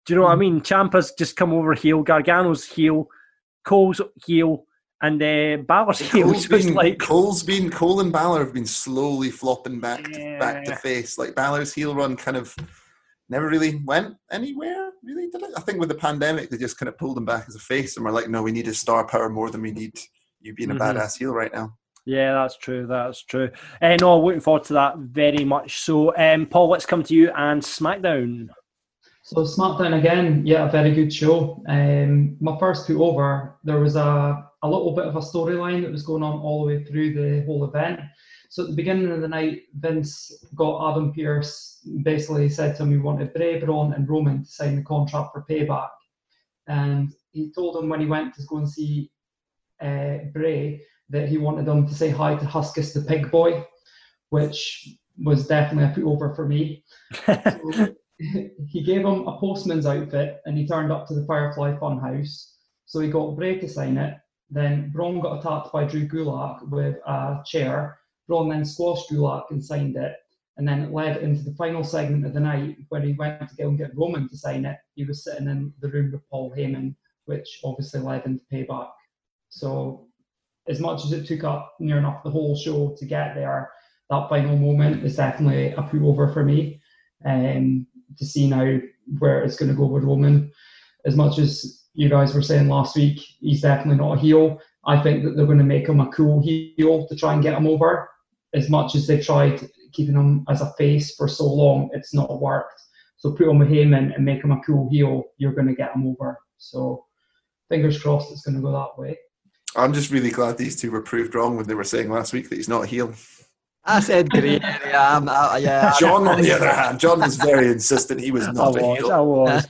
Do you know what I mean? Ciampa's just come over heel, Gargano's heel, Cole's heel, and uh, Balor's heel. Cole's So it's been, like Cole's been Cole and Balor have been slowly flopping back to Yeah. back to face. Like Balor's heel run kind of never really went anywhere. Really, did it? I think with the pandemic, they just kind of pulled him back as a face, and we're like, no, we need his star power more than we need you being a Mhm. badass heel right now. Yeah, that's true. That's true. Uh, no, looking forward to that very much. So, um, Paul, let's come to you and SmackDown. So SmackDown again, yeah, a very good show. Um, my first two over, there was a, a little bit of a storyline that was going on all the way through the whole event. So at the beginning of the night, Vince got Adam Pearce, basically said to him he wanted Bray, Braun and Roman to sign the contract for Payback. And he told him when he went to go and see uh, Bray that he wanted them to say hi to Huskus the Pig Boy, which was definitely a put over for me. So, he gave him a postman's outfit and he turned up to the Firefly Funhouse. So he got Bray to sign it. Then Braun got attacked by Drew Gulak with a chair. Braun then squashed Gulak and signed it. And then it led into the final segment of the night where he went to go and get Roman to sign it. He was sitting in the room with Paul Heyman, which obviously led into Payback. So as much as it took up near enough the whole show to get there, that final moment is definitely a put over for me. Um, to see now where it's going to go with Roman. As much as you guys were saying last week, he's definitely not a heel. I think that they're going to make him a cool heel to try and get him over. As much as they tried keeping him as a face for so long, it's not worked. So put him with Heyman and make him a cool heel, you're going to get him over. So fingers crossed it's going to go that way. I'm just really glad these two were proved wrong when they were saying last week that he's not a heel. I said grey area. I'm, uh, yeah. John, on the other hand, John was very insistent he was not I a was, heel. I was.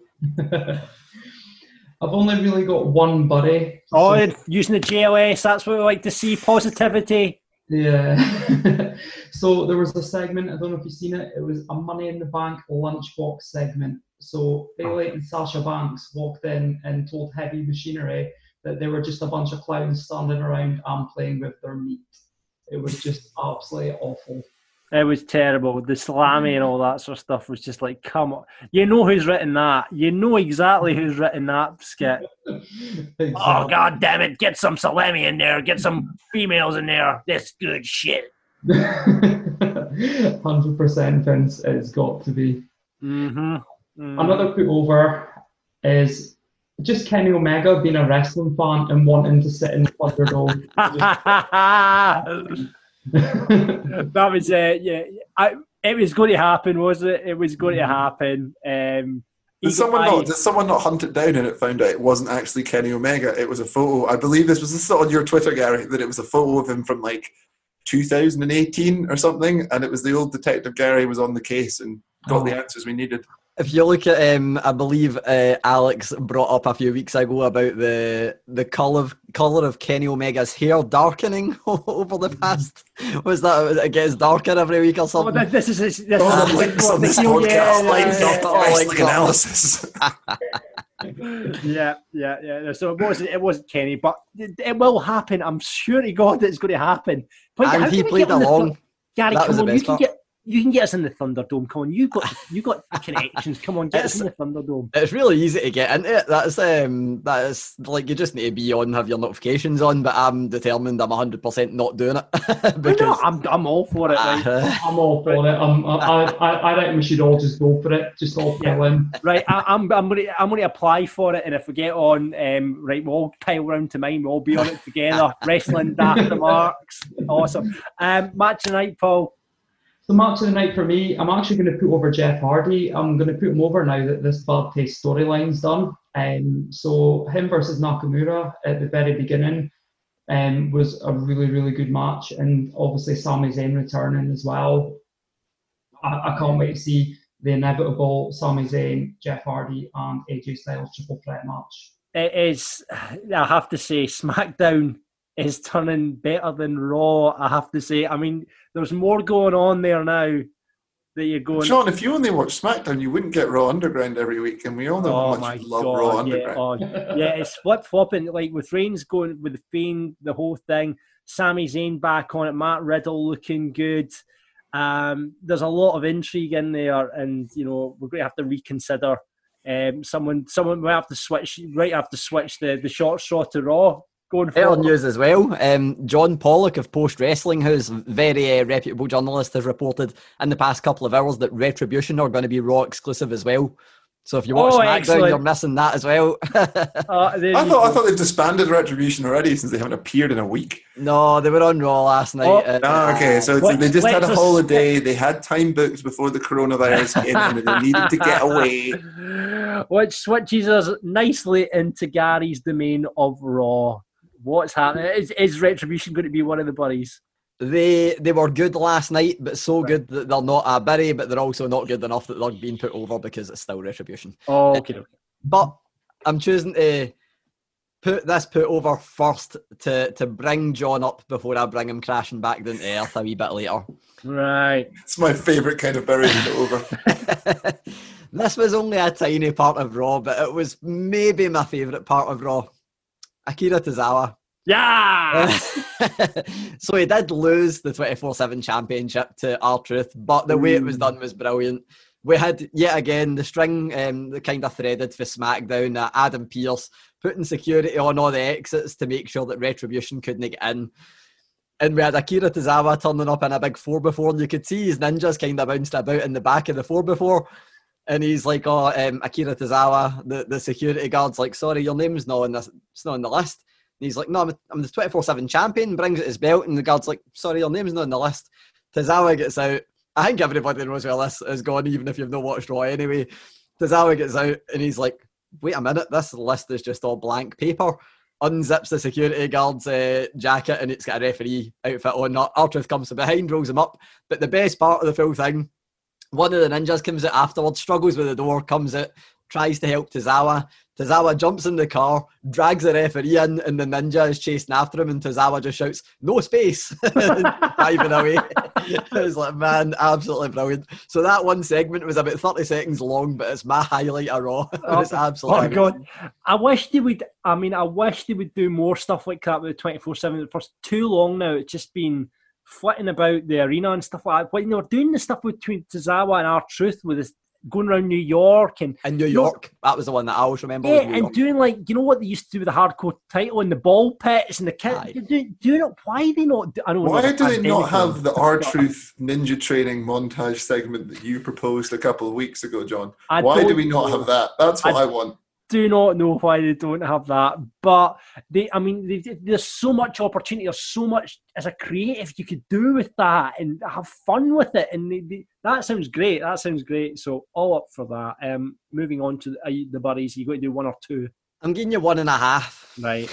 I've only really got one buddy. Oh, So- using the J L S, that's what we like to see, positivity. Yeah. So there was a segment, I don't know if you've seen it, it was a Money in the Bank lunchbox segment. So Bayley and Sasha Banks walked in and told Heavy Machinery that they were just a bunch of clowns standing around and playing with their meat. It was just absolutely awful. It was terrible. The salami and all that sort of stuff was just like, come on. You know who's written that. You know exactly who's written that skit. Exactly. Oh, God damn it. Get some salami in there. Get some females in there. This good shit. one hundred percent Vince, it's got to be. Mm-hmm. Mm. Another put over is just Kenny Omega being a wrestling fan and wanting to sit in the Thunderdome. That was it. Uh, yeah, I, it was going to happen, wasn't it? It was going to happen. Um, Did Eagle someone, Eye- not, did someone not hunt it down and it found out it wasn't actually Kenny Omega? It was a photo. I believe this was this on your Twitter, Gary, that it was a photo of him from like two thousand eighteen or something, and it was the old Detective Gary was on the case and got Oh. the answers we needed. If you look at, um, I believe uh, Alex brought up a few weeks ago about the the colour of, colour of Kenny Omega's hair darkening over the past. Was that it gets darker every week or Oh, something? th- this is this, this Oh, is the links what on the this heel- podcast, yeah, links yeah, up the Oh, wrestling links up. analysis. yeah, yeah, yeah. So it wasn't it wasn't Kenny, but it, it will happen. I'm sure to God it's going to happen. But And how he can we played get on the along. Thun- Gary, That was come the on, you best can part. get you can get us in the Thunderdome. Come on, you got you got connections. Come on, get us in the Thunderdome. It's really easy to get into it. That's um, that's like you just need to be on, have your notifications on. But I'm determined. I'm one hundred percent not doing it But because no, I'm I'm all for it. Right, uh, I'm all for it. I'm, I, I, I reckon we should all just go for it. Just all fill in. right. I, I'm I'm going to I'm going to apply for it, and if we get on, um, right, we'll all pile round to mine. We'll all be on it together. Wrestling after marks, awesome. Um, match tonight, Paul. The match of the night for me, I'm actually going to put over Jeff Hardy. I'm going to put him over now that this Bad Taste storyline's done. Um, so him versus Nakamura at the very beginning um, was a really, really good match. And obviously Sami Zayn returning as well. I, I can't wait to see the inevitable Sami Zayn, Jeff Hardy and A J Styles triple threat match. It is, I have to say, SmackDown is turning better than Raw, I have to say. I mean, there's more going on there now that you're going... Sean, if you only watch SmackDown, you wouldn't get Raw Underground every week, and we all know Oh how my much you love God, Raw yeah, Underground. oh, yeah, it's flip-flopping. Like, with Reigns going with the Fiend, the whole thing, Sami Zayn back on it, Matt Riddle looking good. Um, there's a lot of intrigue in there, and, you know, we're going to have to reconsider Um, someone, someone might have to switch. Right, have to switch the the short straw to Raw. Going Better forward. news as well. Um, John Pollock of Post Wrestling, who's a very uh, reputable journalist, has reported in the past couple of hours that Retribution are going to be Raw exclusive as well. So if you watch Oh, SmackDown, excellent. you're missing that as well. Uh, there I you thought I go. thought they've disbanded Retribution already since they haven't appeared in a week. No, they were on Raw last night. Oh. and, Ah, okay, so it's Let's- like they just had a let's- holiday. They had time booked before the coronavirus came in, and they needed to get away. Which switches us nicely into Gary's domain of Raw. What's happening? Is, is Retribution going to be one of the buddies? They they were good last night, but so good that they're not a Berry, but they're also not good enough that they're being put over because it's still Retribution. Oh, okay. okay. But I'm choosing to put this put over first to, to bring John up before I bring him crashing back down to earth a wee bit later. Right. It's my favourite kind of burying it over. This was only a tiny part of Raw, but it was maybe my favourite part of Raw. Akira Tozawa. Yeah! So he did lose the twenty-four seven championship to R-Truth, but the way it was done was brilliant. We had, yet again, the string um, the kind of threaded for SmackDown, uh, Adam Pearce putting security on all the exits to make sure that Retribution couldn't get in. And we had Akira Tozawa turning up in a big four before, and you could see his ninjas kind of bounced about in the back of the four before. And he's like, oh, um, Akira Tozawa, the, the security guard's like, sorry, your name's not on this, it's not on the list. And he's like, no, I'm, I'm the twenty-four seven champion, brings out his belt, and the guard's like, sorry, your name's not on the list. Tozawa gets out. I think everybody knows where this is going, even if you've not watched Raw anyway. Tozawa gets out, and he's like, wait a minute, this list is just all blank paper. Unzips the security guard's uh, jacket, and it's got a referee outfit on. R-Truth comes from behind, rolls him up. But the best part of the full thing, one of the ninjas comes out afterwards, struggles with the door, comes out, tries to help Tozawa. Tozawa jumps in the car, drags the referee in, and the ninja is chasing after him, and Tozawa just shouts, no space, driving away. It was like, man, absolutely brilliant. So that one segment was about thirty seconds long, but it's my highlight of Raw. It was absolutely Oh, God. I wish they would, I mean, I wish they would do more stuff like that with twenty-four seven. For too long now, it's just been flitting about the arena and stuff like that. When they were doing the stuff between Tozawa and R-Truth with this, going around New York and in New York, that was the one that I always remember. yeah, New and York. doing like, you know what they used to do with the hardcore title and the ball pits and the Aye. kid doing, doing it. Why they not? do- I know. Why there's a do they not pandemic have going. the R-Truth ninja training montage segment that you proposed a couple of weeks ago, John? I Why do don't we not know. have that? That's what I- I, want. Do not know why they don't have that, but they. I mean, they, there's so much opportunity. There's so much as a creative you could do with that and have fun with it. And they, they, that sounds great. That sounds great. So all up for that. Um, moving on to uh, the buddies. You got to do one or two, I'm giving you one and a half. right?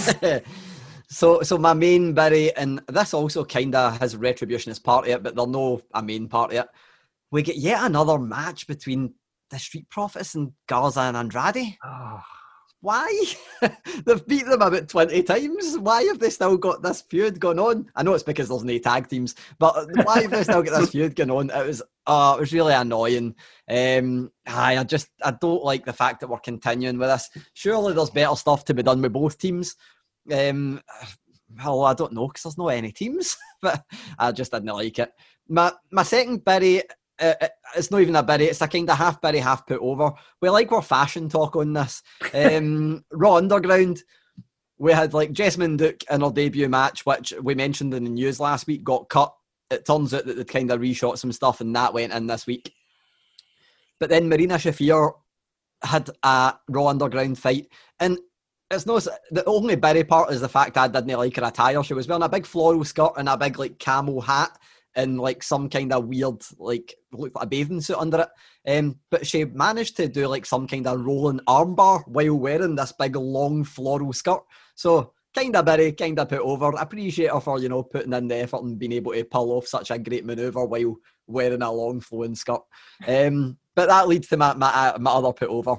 so so my main Berry, and this also kind of has Retribution as part of it, but they're no a main part of it. We get yet another match between the Street Profits and Garza and Andrade. Oh, Why? They've beat them about twenty times. Why have they still got this feud going on? I know it's because there's no tag teams, but why have they still got this feud going on? It was uh, it was really annoying. Um, I, I just I don't like the fact that we're continuing with this. Surely there's better stuff to be done with both teams. Um, well, I don't know because there's no any teams, but I just didn't like it. My my second Berry. Uh, it's not even a Berry, it's a kind of half Berry, half put over. We like our fashion talk on this. Um, Raw Underground, we had like Jessamine Duke in her debut match, which we mentioned in the news last week, got cut. It turns out that they kind of reshot some stuff and that went in this week. But then Marina Shafir had a Raw Underground fight, and it's no, the only Berry part is the fact I didn't like her attire. She was wearing a big floral skirt and a big like camel hat and like some kind of weird, like, looked like a bathing suit under it. Um, but she managed to do like some kind of rolling armbar while wearing this big long floral skirt. So kind of Berry, kind of put over. I appreciate her for, you know, putting in the effort and being able to pull off such a great manoeuvre while wearing a long flowing skirt. Um, but that leads to my, my, my other put over.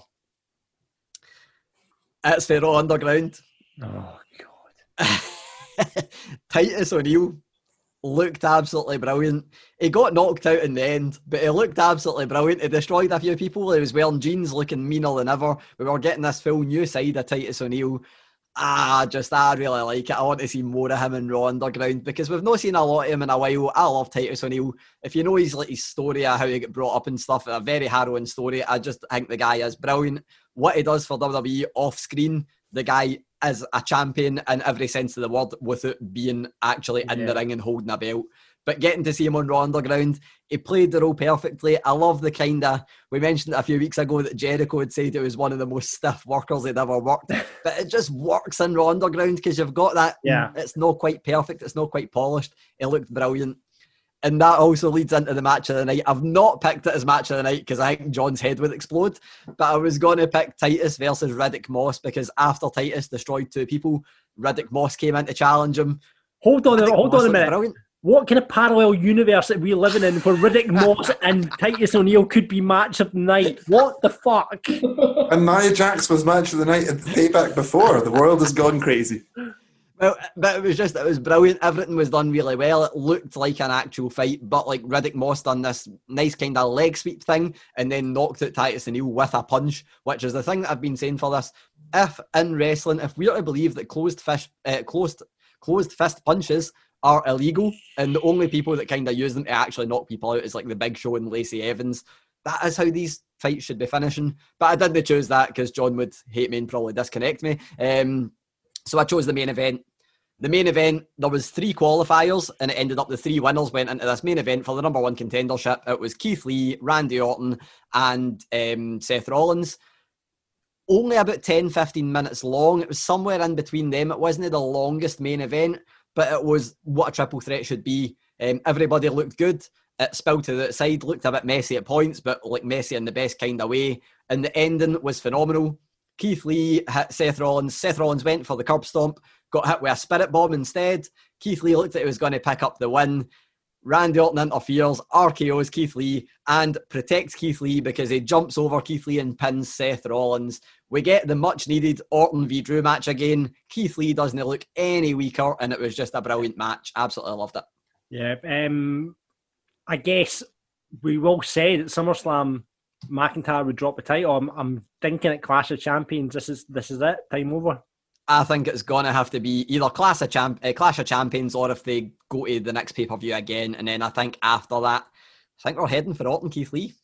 It's for Raw Underground. oh God. Titus O'Neil looked absolutely brilliant. He got knocked out in the end, but he looked absolutely brilliant. He destroyed a few people. He was wearing jeans, looking meaner than ever. We were getting this full new side of Titus O'Neil. Ah, just I really like it. I want to see more of him in Raw Underground because we've not seen a lot of him in a while. I love Titus O'Neil. If you know his like his story of how he got brought up and stuff, a very harrowing story. I just think the guy is brilliant. What he does for W W E off screen, the guy is a champion in every sense of the word without being actually in yeah. the ring and holding a belt. But getting to see him on Raw Underground, he played the role perfectly. I love the kind of, we mentioned a few weeks ago that Jericho had said it was one of the most stiff workers he'd ever worked. But it just works in Raw Underground because you've got that, yeah. it's not quite perfect, it's not quite polished. It looked brilliant. And that also leads into the match of the night. I've not picked it as match of the night because I think John's head would explode. But I was going to pick Titus versus Riddick Moss because after Titus destroyed two people, Riddick Moss came in to challenge him. Hold on, Riddick hold Moss on a minute. Brilliant. What kind of parallel universe are we living in where Riddick Moss and Titus O'Neil could be match of the night? What the fuck? And Nia Jax was match of the night at the Payback before. The world has gone crazy. Well, but it was just, it was brilliant. Everything was done really well. It looked like an actual fight, but like Riddick Moss done this nice kind of leg sweep thing and then knocked out Titus O'Neil with a punch, which is the thing that I've been saying for this. If in wrestling, if we are to believe that closed fish, uh, closed, closed fist punches are illegal, and the only people that kind of use them to actually knock people out is like the Big Show and Lacey Evans. That is how these fights should be finishing. But I didn't choose that because John would hate me and probably disconnect me. Um, so I chose the main event. The main event, there was three qualifiers, and it ended up the three winners went into this main event for the number one contendership. It was Keith Lee, Randy Orton, and um, Seth Rollins. Only about ten, fifteen minutes long. It was somewhere in between them. It wasn't the longest main event, but it was what a triple threat should be. Um, everybody looked good. It spilled to the side, looked a bit messy at points, but like messy in the best kind of way. And the ending was phenomenal. Keith Lee hit Seth Rollins. Seth Rollins went for the curb stomp, got hit with a spirit bomb instead. Keith Lee looked like he was going to pick up the win. Randy Orton interferes, R K Os Keith Lee, and protects Keith Lee because he jumps over Keith Lee and pins Seth Rollins. We get the much-needed Orton v Drew match again. Keith Lee doesn't look any weaker, and it was just a brilliant match. Absolutely loved it. Yeah, um, I guess we will say that SummerSlam McIntyre would drop the title. I'm, I'm thinking at Clash of Champions, this is this is it, time over. I think it's going to have to be either Clash of, Champ- uh, Clash of Champions or if they go to the next pay-per-view again. And then I think after that, I think we're heading for Orton Keith Lee.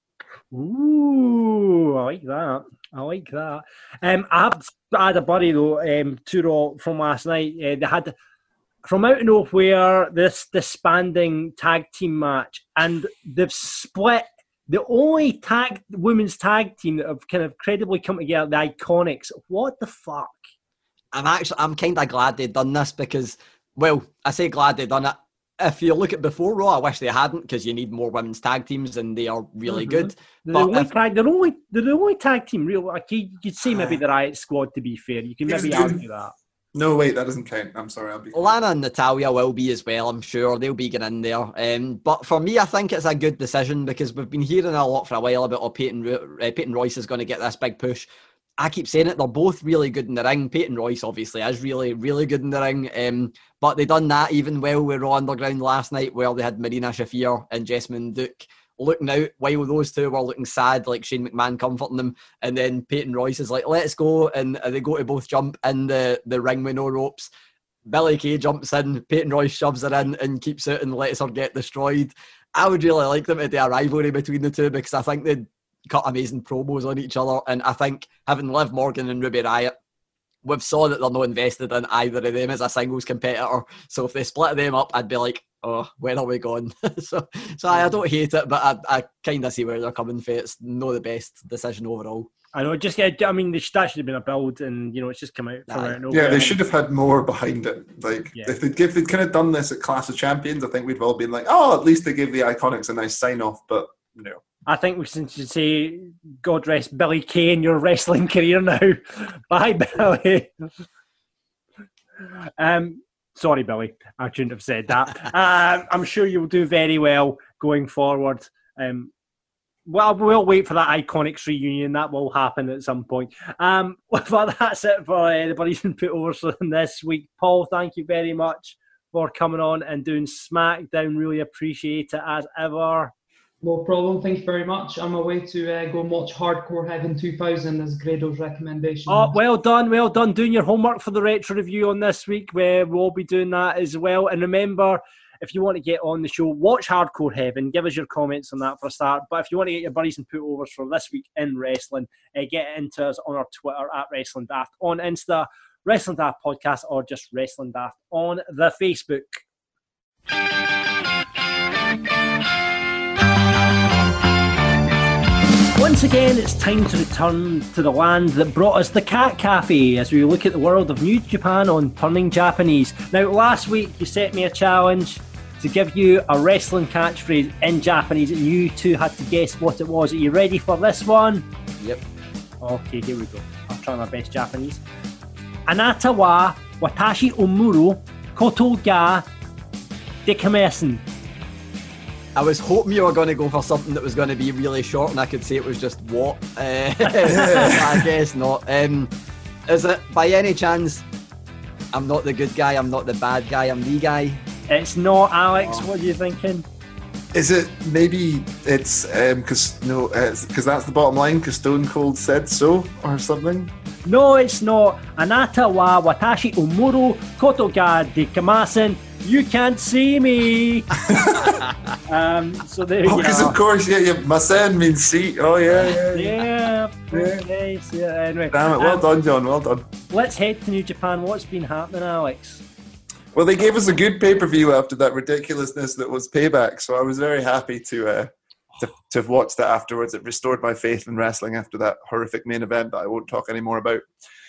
Ooh, I like that. I like that. Um, I, have, I had a buddy, though, um, to Raw from last night. Uh, they had, from out of nowhere, this disbanding tag team match. And they've split the only tag women's tag team that have kind of credibly come together, the Iconics. What the fuck? I'm actually, I'm kind of glad they've done this because, well, I say glad they've done it. If you look at before Raw, I wish they hadn't because you need more women's tag teams and they are really mm-hmm. good. They're, but the only if, tag, they're, only, they're the only tag team, real. Like you, you'd say maybe the Riot Squad, to be fair. You can maybe argue that. No, wait, that doesn't count. I'm sorry. I'll be. Lana and Natalia will be as well, I'm sure. They'll be getting in there. Um, but for me, I think it's a good decision because we've been hearing a lot for a while about, oh, Peyton, uh, Peyton Royce is going to get this big push. I keep saying it, they're both really good in the ring. Peyton Royce obviously is really, really good in the ring. Um, but they done that even well with Raw Underground last night where they had Marina Shafir and Jessamine Duke looking out while those two were looking sad, like Shane McMahon comforting them. And then Peyton Royce is like, let's go. And they go to both jump in the, the ring with no ropes. Billie Kay jumps in, Peyton Royce shoves her in and keeps out and lets her get destroyed. I would really like them to do a rivalry between the two because I think they'd cut amazing promos on each other, and I think having Liv Morgan and Ruby Riott, we've saw that they're not invested in either of them as a singles competitor, so if they split them up, I'd be like, oh, where are we going? so so I, I don't hate it, but I, I kind of see where they're coming from. It's not the best decision overall. I know, just get, I mean, that should have been a build, and you know, it's just come out. Nah. From yeah, they should have had more behind it. Like, yeah. if they'd, if they'd kind of done this at Clash of Champions, I think we'd all been like, oh, at least they gave the Iconics a nice sign off, but no. I think we should say, God rest Billie Kay in your wrestling career now. Bye, Billie. um, sorry, Billie. I shouldn't have said that. uh, I'm sure you'll do very well going forward. Um, well, we'll wait for that Iconics reunion. That will happen at some point. Um, but that's it for anybody's been put over this week. Paul, thank you very much for coming on and doing SmackDown. Really appreciate it as ever. No problem. Thank you very much. I'm away to uh, go and watch Hardcore Heaven two thousand as Grado's recommendation. Oh, well done, well done. Doing your homework for the retro review on this week, where we'll be doing that as well. And remember, if you want to get on the show, watch Hardcore Heaven. Give us your comments on that for a start. But if you want to get your buddies and put-overs for this week in wrestling, uh, get into us on our Twitter at Wrestling Daft, on Insta, Wrestling Daft Podcast, or just Wrestling Daft on the Facebook. Once again, it's time to return to the land that brought us the Cat Cafe as we look at the world of New Japan on Turning Japanese. Now, last week you set me a challenge to give you a wrestling catchphrase in Japanese, and you two had to guess what it was. Are you ready for this one? Yep. Okay, here we go. I'll try my best Japanese. Anata wa watashi o muru koto ga dekimasen. I was hoping you were going to go for something that was going to be really short and I could say it was just what. Uh, I guess not. Um, is it by any chance, I'm not the good guy, I'm not the bad guy, I'm the guy? It's not, Alex. Oh. What are you thinking? Is it maybe it's because um, no, because that's the bottom line. Because Stone Cold said so, or something. No, it's not. Anata wa watashi umuru koto ga dekimasen. You can't see me. um, so there Oh, you because go. of course, yeah, yeah. Masen means seat. Oh yeah, yeah. Yeah. Yeah. Yes, yeah. Anyway, Damn it! Well um, done, John. Well done. let's head to New Japan. What's been happening, Alex? Well, they gave us a good pay-per-view after that ridiculousness that was Payback, so I was very happy to uh, to, to have watched that afterwards. It restored my faith in wrestling after that horrific main event that I won't talk anymore about.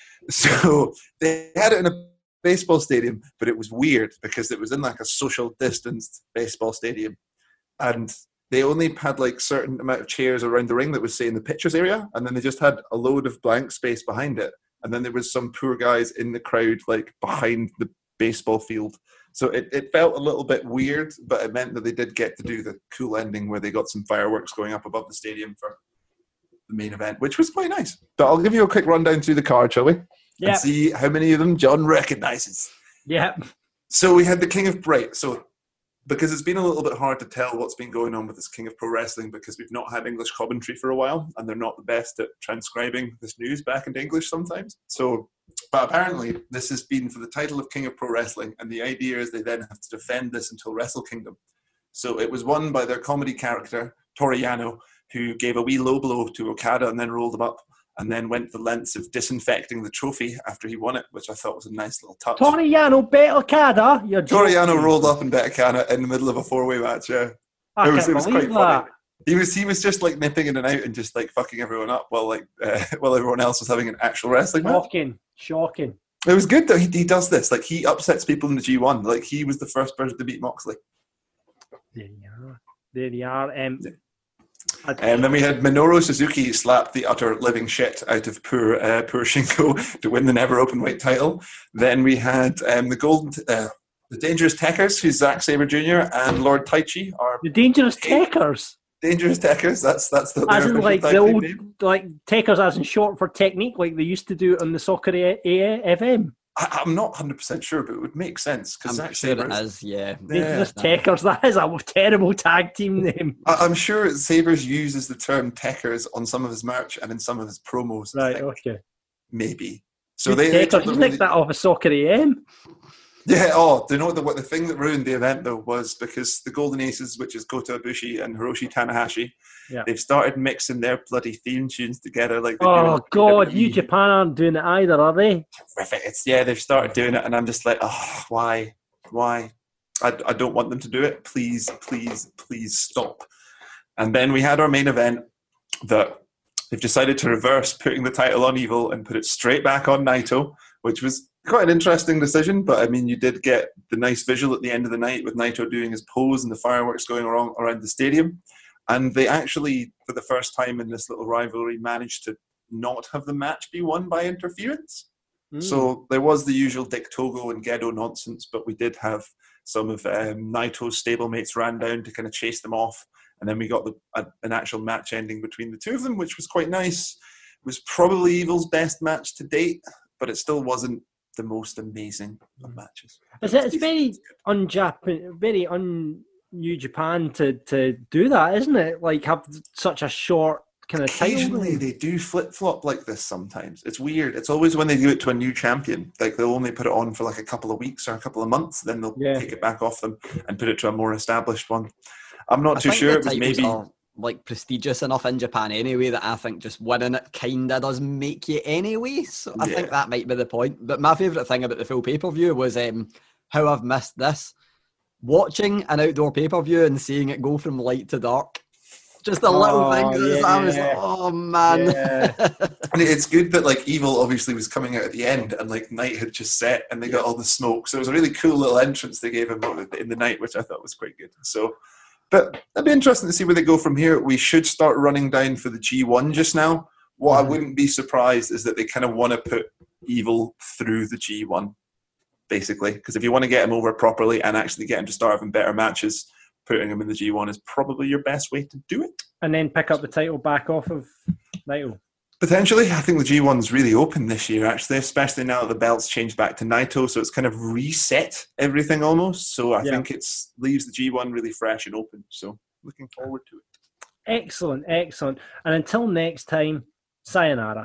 So they had it in a baseball stadium, but it was weird because it was in like a social distanced baseball stadium, and they only had like certain amount of chairs around the ring that was say in the pitchers area, and then they just had a load of blank space behind it, and then there was some poor guys in the crowd like behind the baseball field. So it, it felt a little bit weird, but it meant that they did get to do the cool ending where they got some fireworks going up above the stadium for the main event, which was quite nice. But I'll give you a quick rundown through the card, shall we? Yeah. And see how many of them John recognises. Yeah. So we had the King of Bright. So because it's been a little bit hard to tell what's been going on with this King of Pro Wrestling because we've not had English commentary for a while and they're not the best at transcribing this news back into English sometimes. So, but apparently this has been for the title of King of Pro Wrestling, and the idea is they then have to defend this until Wrestle Kingdom. So it was won by their comedy character, Toru Yano, who gave a wee low blow to Okada and then rolled him up, and then went the lengths of disinfecting the trophy after he won it, which I thought was a nice little touch. Toru Yano bet Okada. You're Toru joking. Yano rolled up and bet Okada in the middle of a four-way match, yeah. I it was, can't it was believe quite that. funny. He was he was just like nipping in and out and just like fucking everyone up while like uh, while everyone else was having an actual wrestling match. Shocking. Shocking. It was good though. He, he does this. Like he upsets people in the G one. Like he was the first person to beat Moxley. There you are. There you are. Um, Yeah. And then we had Minoru Suzuki slap the utter living shit out of poor uh, poor Shingo to win the Never Openweight title. Then we had um, the Golden, uh, the Dangerous Techers, who's Zack Sabre Junior and Lord Taichi are the Dangerous Techers. Dangerous Techers. That's that's the As their in official like tag the team old, name. like Techers as in short for technique, like they used to do on the Soccer A- A- F M. I, I'm not one hundred percent sure, but it would make sense because I'm Zack sure Sabre it is, yeah. Dangerous Yeah. Techers. That is a terrible tag team name. I, I'm sure Sabres uses the term Techers on some of his merch and in some of his promos. I Right. think. Okay. Maybe. So they, they Techers. took the You really- picked that off a Soccer A M. Yeah, oh, do you know the, what the thing that ruined the event though was because the Golden Aces, which is Kota Ibushi and Hiroshi Tanahashi, Yeah. they've started mixing their bloody theme tunes together like they do Oh in God, W W E. New Japan aren't doing it either, are they? Terrific. It's, yeah, they've started doing it and I'm just like, oh, why? Why? I, I don't want them to do it. Please, please, please stop. And then we had our main event that they've decided to reverse putting the title on Evil and put it straight back on Naito, which was quite an interesting decision. But I mean, you did get the nice visual at the end of the night with Naito doing his pose and the fireworks going around, around the stadium. And they actually, for the first time in this little rivalry, managed to not have the match be won by interference. Mm. So there was the usual Dick Togo and Gedo nonsense, but we did have some of um, Naito's stablemates ran down to kind of chase them off. And then we got the, a, an actual match ending between the two of them, which was quite nice. It was probably Evil's best match to date, but it still wasn't the most amazing of matches. Is it, it's very un-Japan, very un New Japan to to do that, isn't it? Like have such a short kind of title. Occasionally they do flip flop like this. Sometimes it's weird. It's always when they do it to a new champion. Like they'll only put it on for like a couple of weeks or a couple of months, then they'll Yeah. take it back off them and put it to a more established one. I'm not I too think sure. the It was titles maybe. are, like prestigious enough in Japan anyway that I think just winning it kinda does make you anyway. So I Yeah. think that might be the point. But my favourite thing about the full pay per view was um, how I've missed this. Watching an outdoor pay per view and seeing it go from light to dark. Just a little Oh, thing. that I was yeah. like, oh man. Yeah. And it's good that like Evil obviously was coming out at the end, and like night had just set, and they got all the smoke. So it was a really cool little entrance they gave him in the night, which I thought was quite good. So, but it'd be interesting to see where they go from here. We should start running down for the G one just now. What Mm-hmm. I wouldn't be surprised is that they kind of want to put Evil through the G one, basically, because if you want to get him over properly and actually get him to start having better matches, putting him in the G one is probably your best way to do it. And then pick up the title back off of Naito. Potentially, I think the G one's really open this year, actually, especially now that the belt's changed back to Naito, so it's kind of reset everything almost. So I Yeah. think it leaves the G one really fresh and open. So looking forward to it. Excellent, excellent. And until next time, sayonara.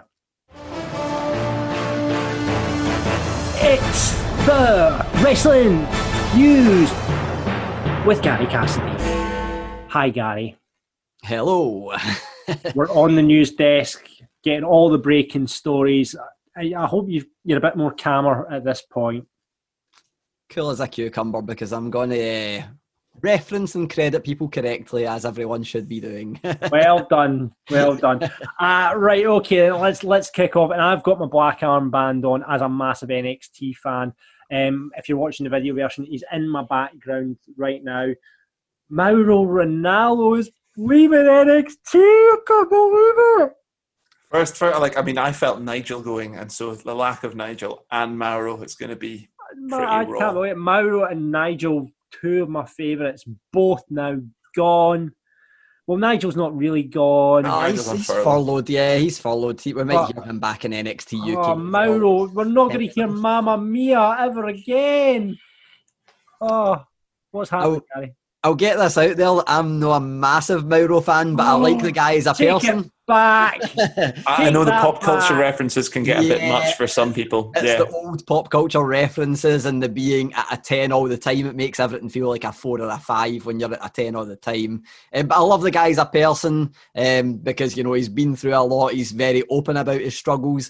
It's the Wrestling News with Gary Cassidy. Hi, Gary. Hello. We're on the news desk, getting all the breaking stories. I, I hope you've, you're a bit more calmer at this point. Cool as a cucumber, because I'm going to uh, reference and credit people correctly, as everyone should be doing. Well done, well done. Uh, right, okay, let's let's kick off. And I've got my black armband on as a massive N X T fan. Um, if you're watching the video version, he's in my background right now. Mauro Ranallo is leaving N X T. I can't believe it. First, for, like, I mean, I felt Nigel going, and so the lack of Nigel and Mauro, it's going to be Ma- pretty I raw. can't believe it. Mauro and Nigel, two of my favourites, both now gone. Well, Nigel's not really gone. Oh, Nigel's he's, on he's furlough. furloughed, yeah, he's furloughed. He- We might But- hear him back in N X T U K. Oh, as well. Mauro, we're not going to hear Mamma Mia ever again. Oh, what's happening, Oh, Gary? I'll get this out there. I'm not a massive Mauro fan, but I like the guy as a Take person. it back. I, I Take know the that pop culture back. references can get a bit Yeah. much for some people. It's yeah. the old pop culture references and the being at a ten all the time. It makes everything feel like a four or a five when you're at a ten all the time. Um, but I love the guy as a person um, because, you know, he's been through a lot. He's very open about his struggles.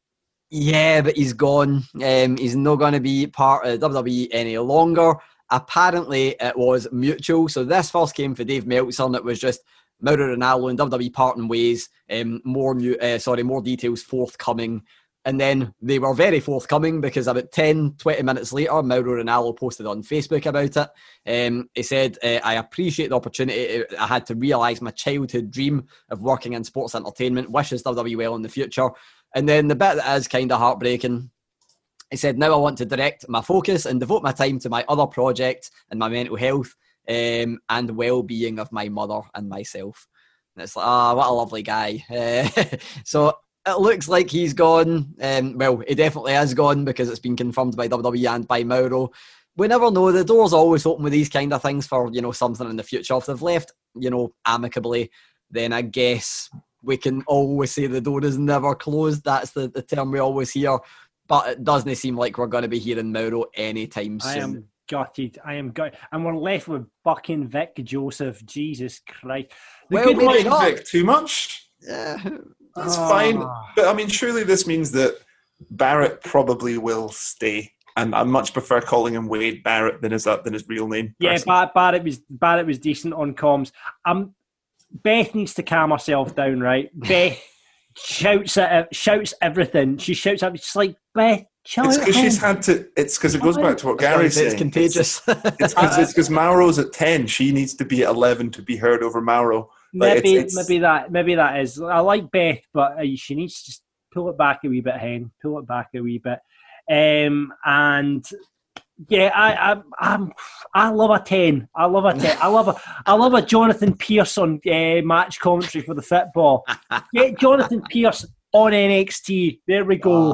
Yeah, but he's gone. Um, he's not going to be part of W W E any longer. Apparently, it was mutual. So this first came for Dave Meltzer, and it was just Mauro Ranallo and W W E parting ways. Um, more new, uh, sorry, more details forthcoming. And then they were very forthcoming because about ten, twenty minutes later, Mauro Ranallo posted on Facebook about it. Um, he said, uh, I appreciate the opportunity I had to realise my childhood dream of working in sports entertainment. Wishes W W E well in the future. And then the bit that is kind of heartbreaking, he said, now I want to direct my focus and devote my time to my other projects and my mental health um, and well-being of my mother and myself. And it's like, ah, oh, what a lovely guy. Uh, so it looks like he's gone. Um, well, he definitely is gone because it's been confirmed by W W E and by Mauro. We never know. The door's always open with these kind of things for, you know, something in the future. If they've left, you know, amicably, then I guess we can always say the door is never closed. That's the, the term we always hear. But it doesn't seem like we're going to be hearing Mauro anytime soon. I am gutted. I am gutted. And we're left with bucking Vic Joseph. Jesus Christ. The Well, good maybe one- not. Vic too much? Yeah. That's Ah. fine. But I mean, surely this means that Barrett probably will stay. And I much prefer calling him Wade Barrett than his than his real name. Yeah, personally. Bar- Barrett was Barrett was decent on comms. Um, Beth needs to calm herself down, right? Beth shouts at shouts everything. She shouts at me. She's like, Beth, chill It's out. because she's had to. It's because it goes back to what Gary's saying. It's contagious. It's because it's because Mauro's at ten. She needs to be at eleven to be heard over Mauro. Like, Maybe it's- it's- maybe that maybe that is. I like Beth, but uh, she needs to just pull it back a wee bit, hen. Pull it back a wee bit. Um, and yeah, I I I'm, I love a ten. I love a ten. I love a I love a Jonathan Pierce on uh, match commentary for the football. Get Jonathan Pierce on N X T. There we go. Oh,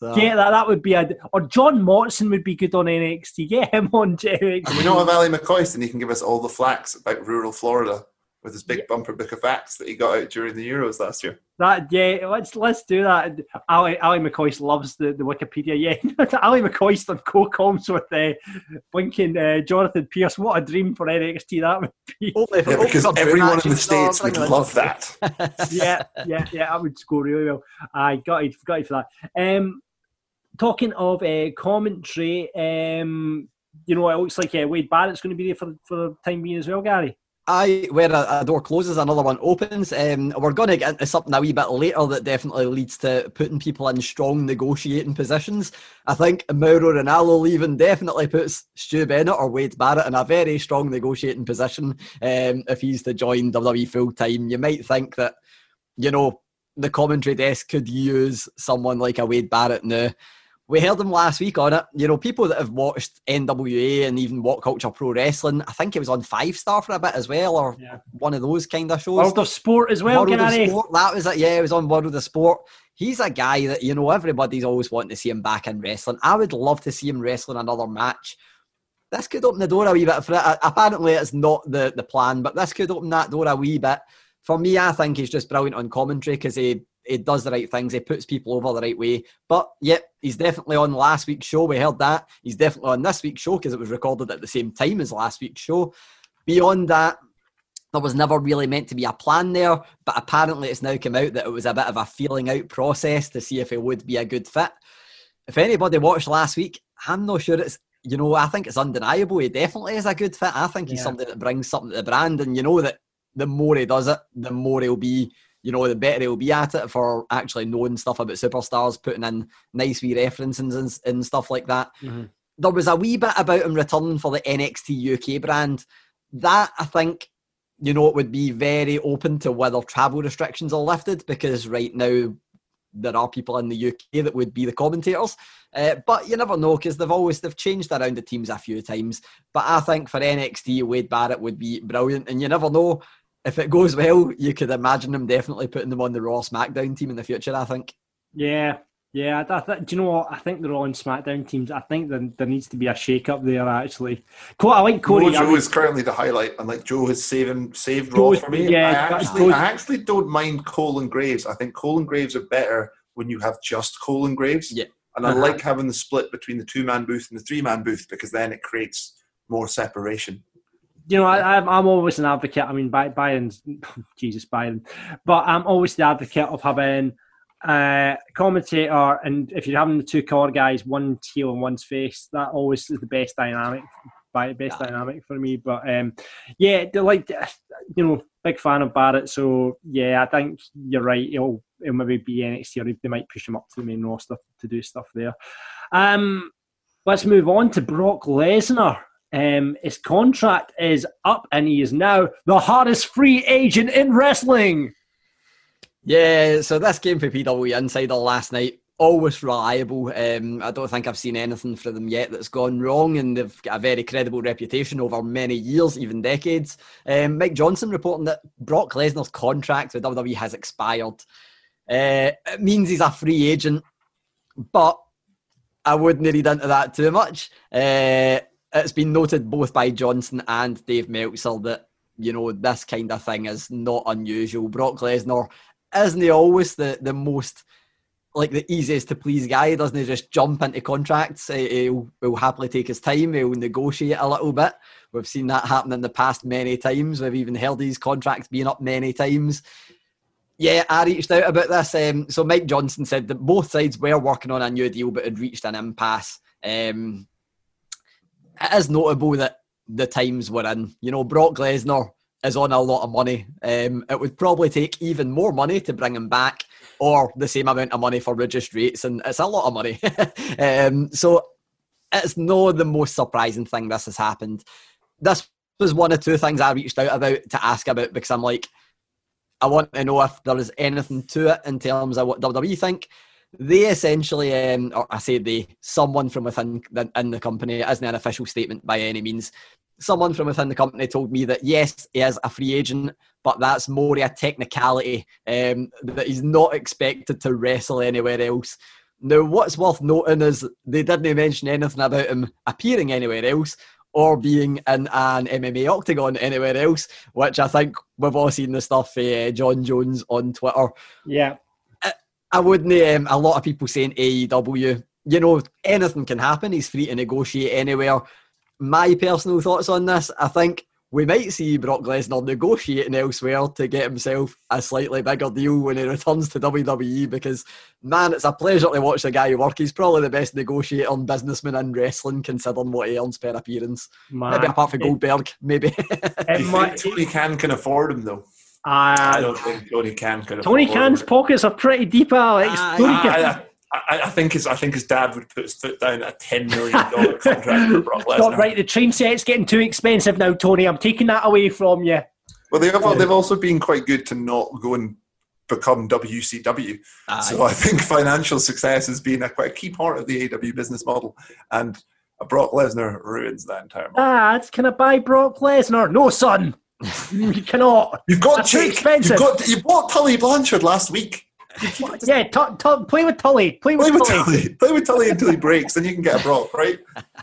So. Yeah, that, that would be a... Or John Motson would be good on N X T. Get him on N X T. And we don't have Ali McCoist, and he can give us all the flax about rural Florida with his big yeah. bumper book of facts that he got out during the Euros last year. That yeah, let's let's do that. Ali, Ali McCoist loves the, the Wikipedia. Yeah, Ali McCoist on co-coms with uh, blinking uh, Jonathan Pierce. What a dream for N X T that would be. Yeah, because everyone in the States would love that. yeah, yeah, yeah, that would go really well. I got it, got it for that. Um, talking of uh, commentary, um, you know, it looks like uh, Wade Barrett's going to be there for for the time being as well, Gary. Aye, where a, a door closes, another one opens. Um, we're going to get into something a wee bit later that definitely leads to putting people in strong negotiating positions. I think Mauro Ranallo leaving definitely puts Stu Bennett or Wade Barrett in a very strong negotiating position um, if he's to join W W E full-time. You might think that, you know, the commentary desk could use someone like a Wade Barrett now. We heard him last week on it. You know, people that have watched N W A and even What Culture Pro Wrestling, I think he was on Five Star for a bit as well, or yeah. one of those kind of shows. World of Sport as well, World Gary. Of Sport, that was it, yeah, he was on World of Sport. He's a guy that, you know, everybody's always wanting to see him back in wrestling. I would love to see him wrestling another match. This could open the door a wee bit for it. Apparently it's not the, the plan, but this could open that door a wee bit. For me, I think he's just brilliant on commentary because he He does the right things. He puts people over the right way. But, yep, he's definitely on last week's show. We heard that. He's definitely on this week's show because it was recorded at the same time as last week's show. Beyond that, there was never really meant to be a plan there. But apparently it's now come out that it was a bit of a feeling out process to see if it would be a good fit. If anybody watched last week, I'm not sure it's, you know, I think it's undeniable. He definitely is a good fit. I think he's yeah. somebody that brings something to the brand. And you know that the more he does it, the more he'll be... You know, the better he'll be at it for actually knowing stuff about superstars, putting in nice wee references and, and stuff like that. Mm-hmm. There was a wee bit about him returning for the N X T U K brand. That, I think, you know, it would be very open to whether travel restrictions are lifted, because right now there are people in the U K that would be the commentators. Uh, but you never know, because they've always they've changed around the teams a few times. But I think for N X T, Wade Barrett would be brilliant. And you never know. If it goes well, you could imagine him definitely putting them on the Raw SmackDown team in the future, I think. Yeah, yeah. I th- do you know what? I think the Raw and SmackDown teams, I think there, there needs to be a shake-up there, actually. I like Corey. Joe Joe is currently the highlight, and like Joe has saving, saved Raw for me. Yeah, I actually, I actually don't mind Cole and Graves. I think Cole and Graves are better when you have just Cole and Graves. Yeah. And I uh-huh. like having the split between the two-man booth and the three-man booth, because then it creates more separation. You know, I, I'm I'm always an advocate. I mean, Byron's Jesus, Byron, but I'm always the advocate of having a commentator, and if you're having the two core guys, one heel and one's face, that always is the best dynamic, best yeah. dynamic for me. But um, yeah, like you know, big fan of Barrett. So yeah, I think you're right. He'll, he'll maybe be N X T, or they might push him up to the main roster to do stuff there. Um, let's move on to Brock Lesnar. Um, his contract is up and he is now the hottest free agent in wrestling. Yeah, so this game for P W E Insider last night, always reliable. Um, I don't think I've seen anything for them yet that's gone wrong, and they've got a very credible reputation over many years, even decades. Um, Mike Johnson reporting that Brock Lesnar's contract with W W E has expired. Uh, it means he's a free agent, but I wouldn't read into that too much. Uh, It's been noted both by Johnson and Dave Meltzer that, you know, this kind of thing is not unusual. Brock Lesnar, isn't he always the, the most, like, the easiest to please guy? Doesn't he just jump into contracts? He'll, he'll happily take his time. He'll negotiate a little bit. We've seen that happen in the past many times. We've even heard these contracts being up many times. Yeah, I reached out about this. Um, so Mike Johnson said that both sides were working on a new deal but had reached an impasse. Um... It is notable that the times we're in, you know, Brock Lesnar is on a lot of money. Um, it would probably take even more money to bring him back, or the same amount of money for reduced rates, and it's a lot of money. um, so it's not the most surprising thing this has happened. This was one of two things I reached out about to ask about, because I'm like, I want to know if there is anything to it in terms of what W W E think. They essentially, um, or I say they, someone from within the, in the company, it isn't an official statement by any means, someone from within the company told me that yes, he is a free agent, but that's more a technicality, um, that he's not expected to wrestle anywhere else. Now, what's worth noting is they didn't mention anything about him appearing anywhere else or being in an M M A octagon anywhere else, which I think we've all seen the stuff for uh, John Jones on Twitter. Yeah. I, I wouldn't, um, a lot of people saying A E W, you know, anything can happen. He's free to negotiate anywhere. My personal thoughts on this, I think we might see Brock Lesnar negotiating elsewhere to get himself a slightly bigger deal when he returns to W W E, because, man, it's a pleasure to watch the guy work. He's probably the best negotiator and businessman in wrestling, considering what he earns per appearance. Man. Maybe apart from Goldberg, maybe. Do you think Tony Khan can afford him, though? Uh, I don't think Tony Khan can afford Tony him. Khan's pockets are pretty deep, Alex. Uh, Tony I, Khan- I, I, I think his I think his dad would put his foot down at a ten million dollars contract for Brock Lesnar. Stop, right, the train set's getting too expensive now, Tony. I'm taking that away from you. Well, they have, they've also been quite good to not go and become W C W. Aye. So I think financial success has been a quite a key part of the A E W business model. And a Brock Lesnar ruins that entire model. Dad, can I buy Brock Lesnar? No, son. You cannot. You've got That's too Jake. expensive. You've got, you bought Tully Blanchard last week. Yeah, t- t- play with Tully. Play with, Play with Tully. Tully. Play with Tully until he breaks, then you can get a Brock, right?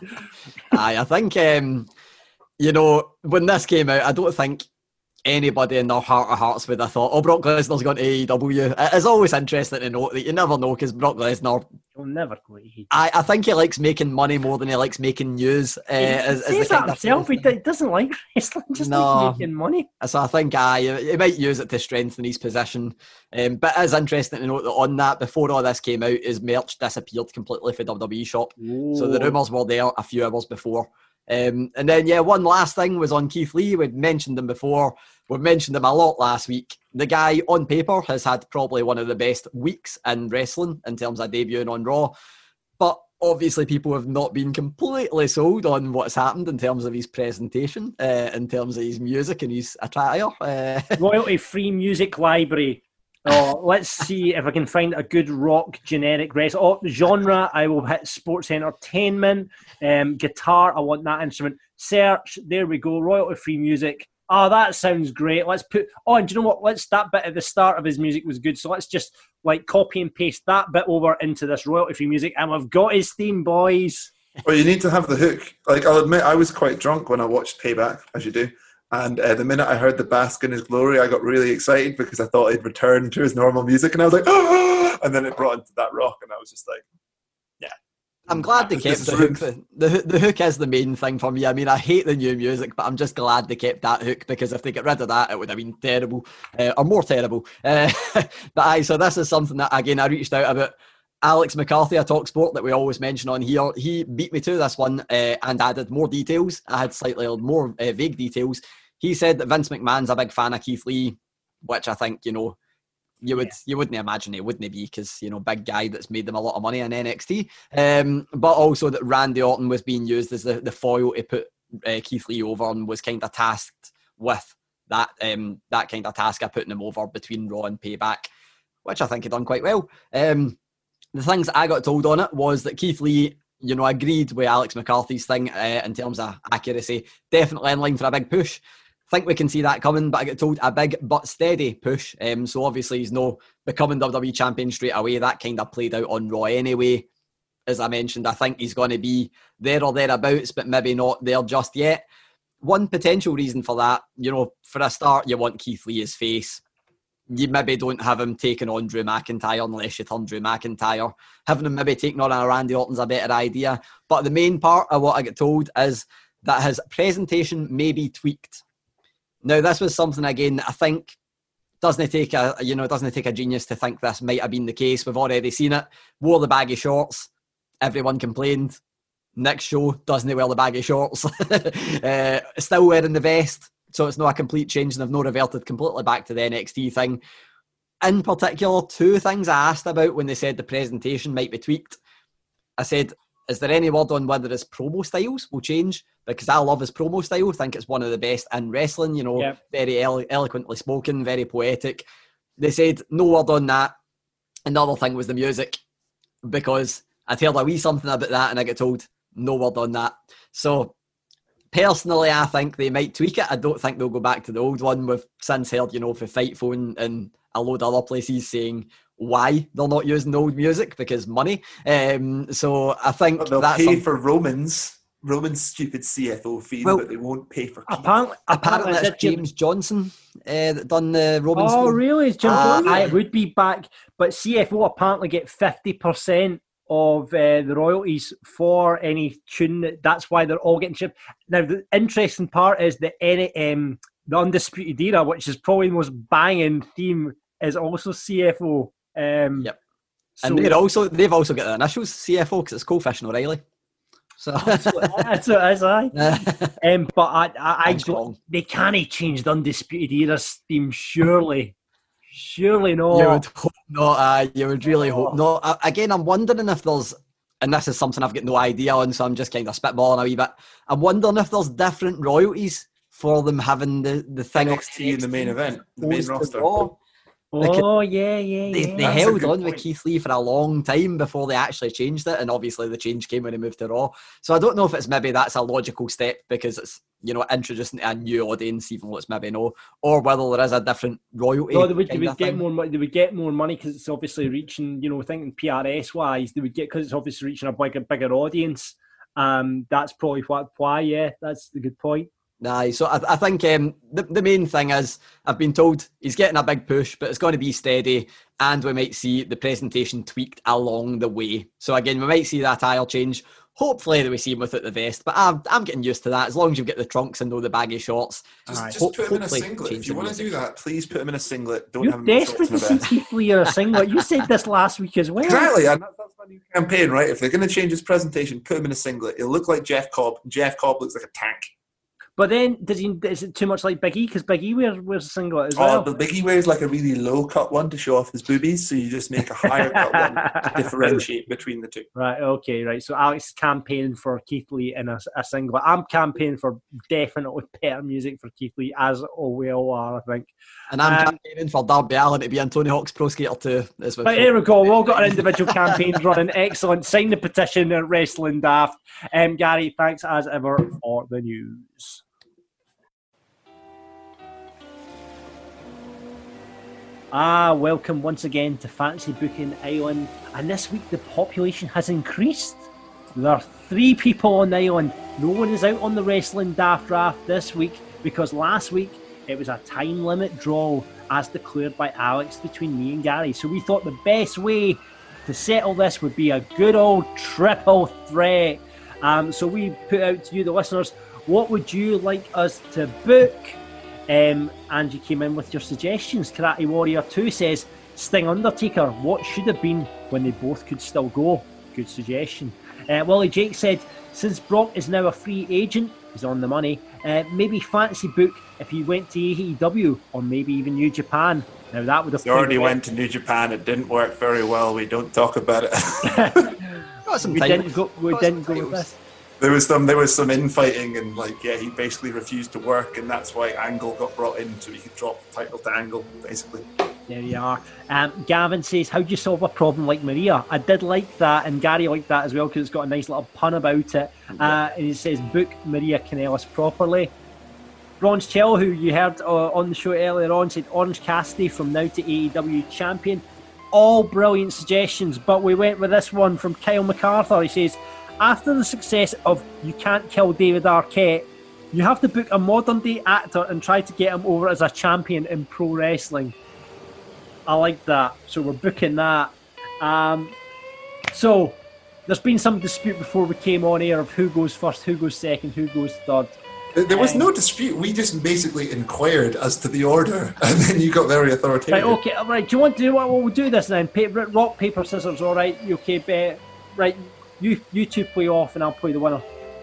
Aye, I think, um, you know, when this came out, I don't think anybody in their heart of hearts would have thought, oh, Brock Lesnar's gone to A E W. It's always interesting to note that you never know, because Brock Lesnar, He'll never go to A E W. I, I think he likes making money more than he likes making news. Uh, He as, as says the that kind of himself. He thing. d- doesn't like wrestling, just No. like making money. So I think aye, he might use it to strengthen his position. Um, but it is interesting to note that on that, before all this came out, his merch disappeared completely for W W E Shop. So the rumours were there a few hours before. Um, and then, yeah, one last thing was on Keith Lee. We'd mentioned him before. We've mentioned him a lot last week. The guy, on paper, has had probably one of the best weeks in wrestling in terms of debuting on Raw. But obviously people have not been completely sold on what's happened in terms of his presentation, uh, in terms of his music and his attire. Uh, Royalty-free music library. Oh, let's see if I can find a good rock generic rest. Oh, genre, I will hit sports entertainment. Um, guitar, I want that instrument. Search, there we go, royalty-free music. Oh, that sounds great. Let's put, oh, and do you know what? Let's, that bit at the start of his music was good. So let's just like copy and paste that bit over into this royalty-free music. And we've got his theme, boys. Well, you need to have the hook. Like, I'll admit, I was quite drunk when I watched Payback, as you do. And uh, the minute I heard the bask in his glory, I got really excited because I thought he'd return to his normal music. And I was like, oh! And then it brought into that rock. And I was just like, yeah. I'm glad they kept the hook. The, the, the hook is the main thing for me. I mean, I hate the new music, but I'm just glad they kept that hook, because if they get rid of that, it would have been terrible, uh, or more terrible. Uh, but aye, so this is something that, again, I reached out about. Alex McCarthy, a Talk Sport that we always mention on here, he beat me to this one uh, and added more details. I had slightly more uh, vague details. He said that Vince McMahon's a big fan of Keith Lee, which I think, you know, you would yeah. you wouldn't imagine it, wouldn't it be? Because, you know, big guy that's made them a lot of money in N X T. Um, but also that Randy Orton was being used as the, the foil to put uh, Keith Lee over, and was kind of tasked with that um, that kind of task of putting him over between Raw and Payback, which I think he done quite well. Um, the things I got told on it was that Keith Lee, you know, agreed with Alex McCarthy's thing uh, in terms of accuracy. Definitely in line for a big push. Think we can see that coming, but I get told a big but steady push. Um, so obviously he's no becoming W W E champion straight away. That kind of played out on Raw anyway. As I mentioned, I think he's going to be there or thereabouts, but maybe not there just yet. One potential reason for that, you know, for a start, you want Keith Lee as face. You maybe don't have him taking on Drew McIntyre unless you turn Drew McIntyre. Having him maybe taking on a Randy Orton's a better idea. But the main part of what I get told is that his presentation may be tweaked. Now, this was something, again, that I think doesn't take a, you know, doesn't take a genius to think this might have been the case. We've already seen it. Wore the baggy shorts. Everyone complained. Next show, doesn't wear the baggy shorts. uh, still wearing the vest. So it's not a complete change, and I've not reverted completely back to the N X T thing. In particular, two things I asked about when they said the presentation might be tweaked. I said, is there any word on whether his promo styles will change? Because I love his promo style. I think it's one of the best in wrestling, you know, yep. very elo- eloquently spoken, very poetic. They said no word on that. Another thing was the music, because I'd heard a wee something about that and I get told no word on that. So personally, I think they might tweak it. I don't think they'll go back to the old one. We've since heard, you know, for Fightful and a load of other places saying why they're not using the old music, because money. Um, so I think but they'll that's pay something... for Roman's Roman's stupid C F O fee, well, but they won't pay for. Apparently, apparently, it's James Johnson uh, that done the Roman's. Oh, phone. really? It's Jim uh, Johnson. I would be back, but C F O apparently get fifty percent of uh, the royalties for any tune. That's why they're all getting shipped. Now, the interesting part is the um, the Undisputed Era, which is probably the most banging theme, is also C F O. Um, yep. So, and they're also they've also got the initials C F O because it's Cole Fish and O'Reilly. So that's what it is, aye. um, but I, I, I don't, they can't change the Undisputed Era theme, surely. Surely not. You would hope not. Uh, you would really hope not. Uh, again, I'm wondering if there's, and this is something I've got no idea on, so I'm just kind of spitballing a wee bit. I'm wondering if there's different royalties for them having the, the thing N X T in the main event, the main roster. Oh, yeah, yeah, They, yeah. they held on point. with Keith Lee for a long time before they actually changed it, and obviously the change came when he moved to Raw. So I don't know if it's maybe that's a logical step because it's, you know, introducing a new audience, even though it's maybe no, or whether there is a different royalty. No, they would, they would get more money. They would get more money because it's obviously reaching, you know, thinking P R S wise, they would get, because it's obviously reaching a bigger, bigger audience. Um, that's probably what, why, yeah, that's the good point. Nah, so I, I think um, the, the main thing is, I've been told he's getting a big push, but it's going to be steady, and we might see the presentation tweaked along the way. So again, we might see that tire change. Hopefully that we see him without the vest, but I'm, I'm getting used to that. As long as you get the trunks and know the baggy shorts. Just, right. just put him in a singlet. If you want to do that, please put him in a singlet. Don't You're have him desperate to see Keith Lee in a singlet. You said this last week as well. Exactly, and that's my new campaign, right? If they're going to change his presentation, put him in a singlet. He'll look like Jeff Cobb. Jeff Cobb looks like a tank. But then, does he? Is it too much like Big E? Because Big E wears, wears a singlet as oh, well. Oh, but Big E wears like a really low cut one to show off his boobies, so you just make a higher cut one to differentiate between the two. Right, okay, right. So Alex is campaigning for Keith Lee in a, a singlet. I'm campaigning for definitely better music for Keith Lee, as we all are, I think. And I'm um, campaigning for Darby Allin to be on Tony Hawk's Pro Skater two. As well. But here we go. We've all got our individual campaigns running. Excellent. Sign the petition at Wrestling Daft. Um, Gary, thanks as ever for the news. Ah, welcome once again to Fantasy Booking Island, and this week the population has increased. There are three people on the island. No one is out on the Wrestling Daft Draft this week because last week it was a time limit draw as declared by Alex between me and Gary. So we thought the best way to settle this would be a good old triple threat. Um, so we put out to you, the listeners, what would you like us to book? Um, and you came in with your suggestions. Karate Warrior two says, Sting Undertaker, what should have been when they both could still go? Good suggestion. Uh, Wally Jake said, since Brock is now a free agent, he's on the money, uh, maybe fantasy book if he went to A E W or maybe even New Japan. Now that would have... He already went to New Japan. It didn't work very well. We don't talk about it. we didn't go, we didn't go with this. There was some there was some infighting and like yeah he basically refused to work, and that's why Angle got brought in so he could drop the title to Angle basically. There you are. Um, Gavin says, how do you solve a problem like Maria? I did like that, and Gary liked that as well because it's got a nice little pun about it. Uh, and he says book Maria Kanellis properly. Bronze Chell, who you heard uh, on the show earlier on, said Orange Cassidy from now to A E W champion. All brilliant suggestions, but we went with this one from Kyle MacArthur. He says, after the success of You Can't Kill David Arquette, you have to book a modern day actor and try to get him over as a champion in pro wrestling. I like that. So we're booking that. Um, so there's been some dispute before we came on air of who goes first, who goes second, who goes third. There was um, no dispute. We just basically inquired as to the order, and then you got very authoritative. Right, okay, right. Do you want to do what we'll do this then? Paper, rock, paper, scissors. All right. You okay? Bet. Right. You you two play off, and I'll play the winner.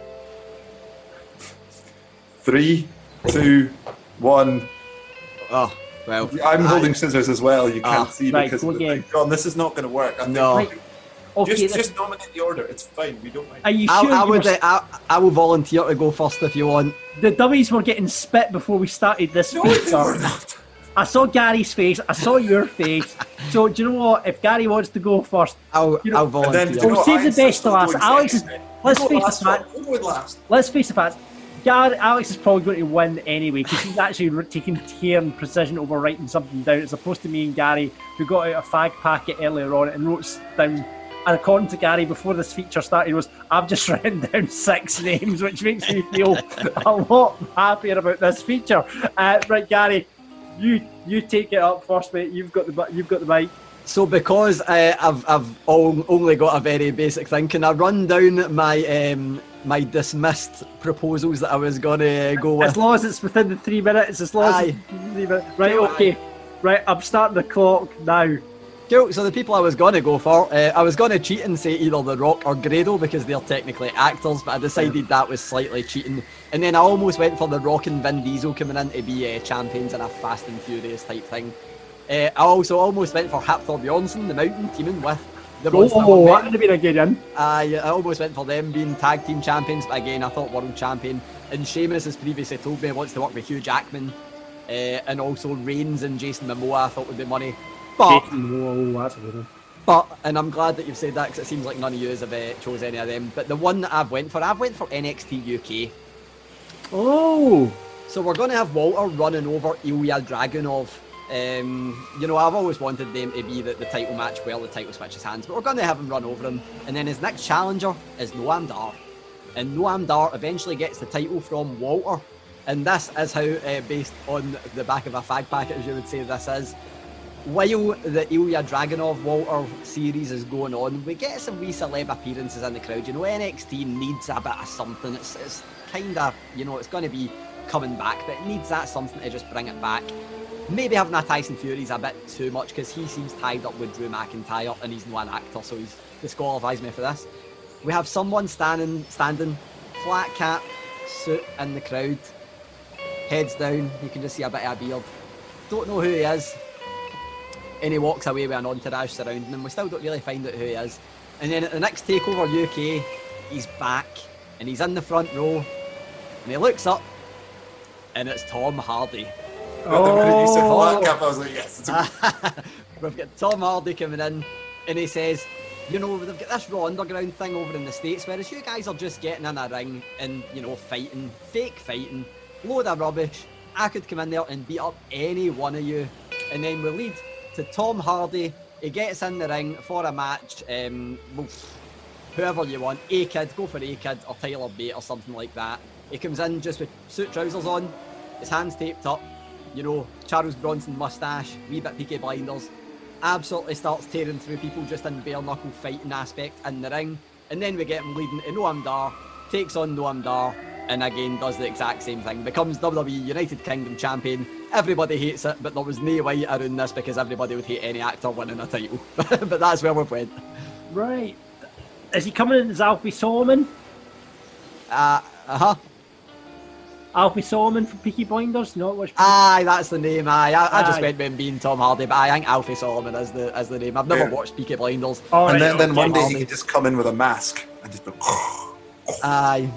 Three, two, one. Oh, well. I'm holding scissors as well. You can't ah, see right, because go of the again. thing. God, this is not going to work. I no. Right. Okay, just, this... just nominate the order. It's fine. We don't mind. Are you I, sure? I, you would, were... I, I will volunteer to go first if you want. The dummies were getting spit before we started this no, week. they were not. I saw Gary's face. I saw your face. So do you know what? If Gary wants to go first, I'll, you know, I'll volunteer. Then, we'll save the best to last. Alex is. Let's face the fact. facts. Let's face the facts. Gary, Alex is probably going to win anyway because he's actually taking care and precision over writing something down as opposed to me and Gary, who got out a fag packet earlier on and wrote down. And according to Gary, before this feature started, was I've just written down six names, which makes me feel a lot happier about this feature. Uh, right, Gary, you you take it up first, mate. You've got the you've got the mic. So because uh, I've I've only got a very basic thing, can I run down my um, my dismissed proposals that I was gonna go with? As long as it's within the three minutes, as long Aye. as it's three minutes. Right, okay. Right, I'm starting the clock now. Cool, so the people I was going to go for, uh, I was going to cheat and say either The Rock or Grado because they're technically actors, but I decided that was slightly cheating. And then I almost went for The Rock and Vin Diesel coming in to be uh, champions in a Fast and Furious type thing. Uh, I also almost went for Hafthor Bjornsson, the Mountain, teaming with the Oh, Monster oh One. that would have been a good one. I, I almost went for them being tag team champions, but again, I thought world champion. And Sheamus has previously told me he wants to work with Hugh Jackman. Uh, and also Reigns and Jason Momoa I thought would be money. But, Whoa, that's a good one. but, and I'm glad that you've said that because it seems like none of you have uh, chose any of them. But the one that I've went for, I've went for N X T U K. Oh, So we're going to have Walter running over Ilya Dragunov. Um, you know, I've always wanted them to be the, the title match where the title switches hands, but we're going to have him run over him. And then his next challenger is Noam Dar. And Noam Dar eventually gets the title from Walter. And this is how, uh, based on the back of a fag packet, as you would say this is. While the Ilya Dragunov Walter series is going on, we get some wee celeb appearances in the crowd. You know, N X T needs a bit of something. It's, it's kind of, you know, it's going to be coming back, but it needs that something to just bring it back. Maybe having a Tyson Fury's a bit too much because he seems tied up with Drew McIntyre and he's not an actor, so he's disqualifies me for this. We have someone standing, standing, flat cap, suit in the crowd, heads down. You can just see a bit of a beard. Don't know who he is. And he walks away with an entourage surrounding him. We still don't really find out who he is. And then at the next TakeOver U K, he's back and he's in the front row and he looks up and it's Tom Hardy. Oh. You said flat cap, I was like, yes, it's a... We've got Tom Hardy coming in and he says, you know, they've got this Raw Underground thing over in the States, whereas you guys are just getting in a ring and, you know, fighting, fake fighting, load of rubbish. I could come in there and beat up any one of you. And then we lead to Tom Hardy. He gets in the ring for a match. Um, well, whoever you want, A-Kid, go for A-Kid or Tyler Bate or something like that. He comes in just with suit trousers on, his hands taped up, you know, Charles Bronson moustache, wee bit Peaky Blinders. Absolutely starts tearing through people just in bare knuckle fighting aspect in the ring. And then we get him leading to Noam Dar, takes on Noam Dar, and again does the exact same thing. Becomes W W E United Kingdom champion. Everybody hates it, but there was no way around this because everybody would hate any actor winning a title. But that's where we've went. right. Is he coming in as Alfie Solomon? Uh, uh-huh. Alfie Solomon from Peaky Blinders? No, which Aye, that's the name. Aye, I, I just Aye. went with him being Tom Hardy, but I think Alfie Solomon is the is the name. I've never Yeah. watched Peaky Blinders. Oh, And right, then, then okay. one day he could just come in with a mask and just go... Aye.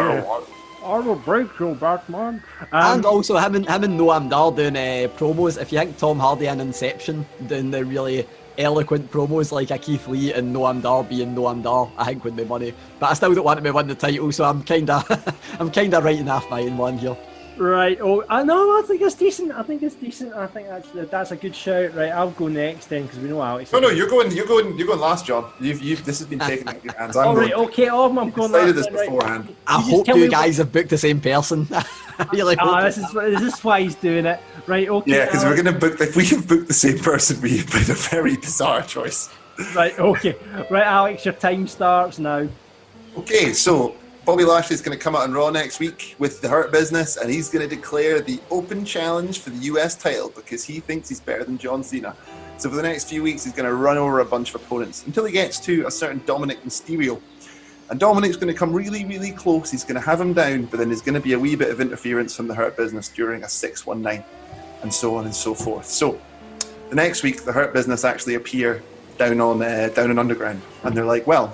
I will break you, Batman. And Um, also him and him and Noam Dar doing uh, promos. If you think Tom Hardy in Inception doing the really eloquent promos like a Keith Lee and Noam Dar being Noam Dar, I think would be money. But I still don't want him to win the title, so I'm kinda I'm kinda writing off my own one here. right. Oh, I know. I think it's decent. I think it's decent. I think that's that's a good shout. Right, I'll go next then because we know Alex. No, no, you're going, you're going, you're going last, John. You've, you've, this has been taken out of your hands. I'm All right. going. Okay. Oh, I'm going. Decided last this then, right. beforehand. I You just hope tell you me guys have booked the same person. I really hope. Ah, this is this is why he's doing it. Right. Okay. Yeah, because uh, we're going to book, if we can book the same person, we've made a very bizarre choice. Right. Okay. Right, Alex. Your time starts now. Okay, so Bobby Lashley's going to come out on Raw next week with the Hurt Business, and he's going to declare the open challenge for the U S title because he thinks he's better than John Cena. So for the next few weeks, he's going to run over a bunch of opponents until he gets to a certain Dominic Mysterio. And Dominic's going to come really, really close. He's going to have him down, but then there's going to be a wee bit of interference from the Hurt Business during a six one nine, and so on and so forth. So the next week, the Hurt Business actually appear down on uh, down in Underground, and they're like, well,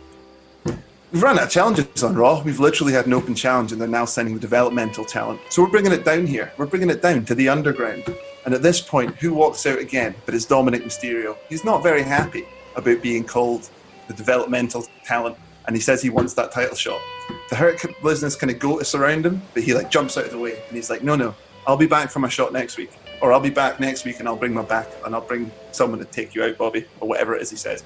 we've run out of challenges on Raw. We've literally had an open challenge, and they're now sending the developmental talent. So we're bringing it down here. We're bringing it down to the Underground. And at this point, who walks out again? But it's Dominic Mysterio. He's not very happy about being called the developmental talent and he says he wants that title shot. The Hurt Business kind of go to surround him, but he like jumps out of the way, and he's like, no, no, I'll be back for my shot next week, or I'll be back next week, and I'll bring my back, and I'll bring someone to take you out, Bobby, or whatever it is he says.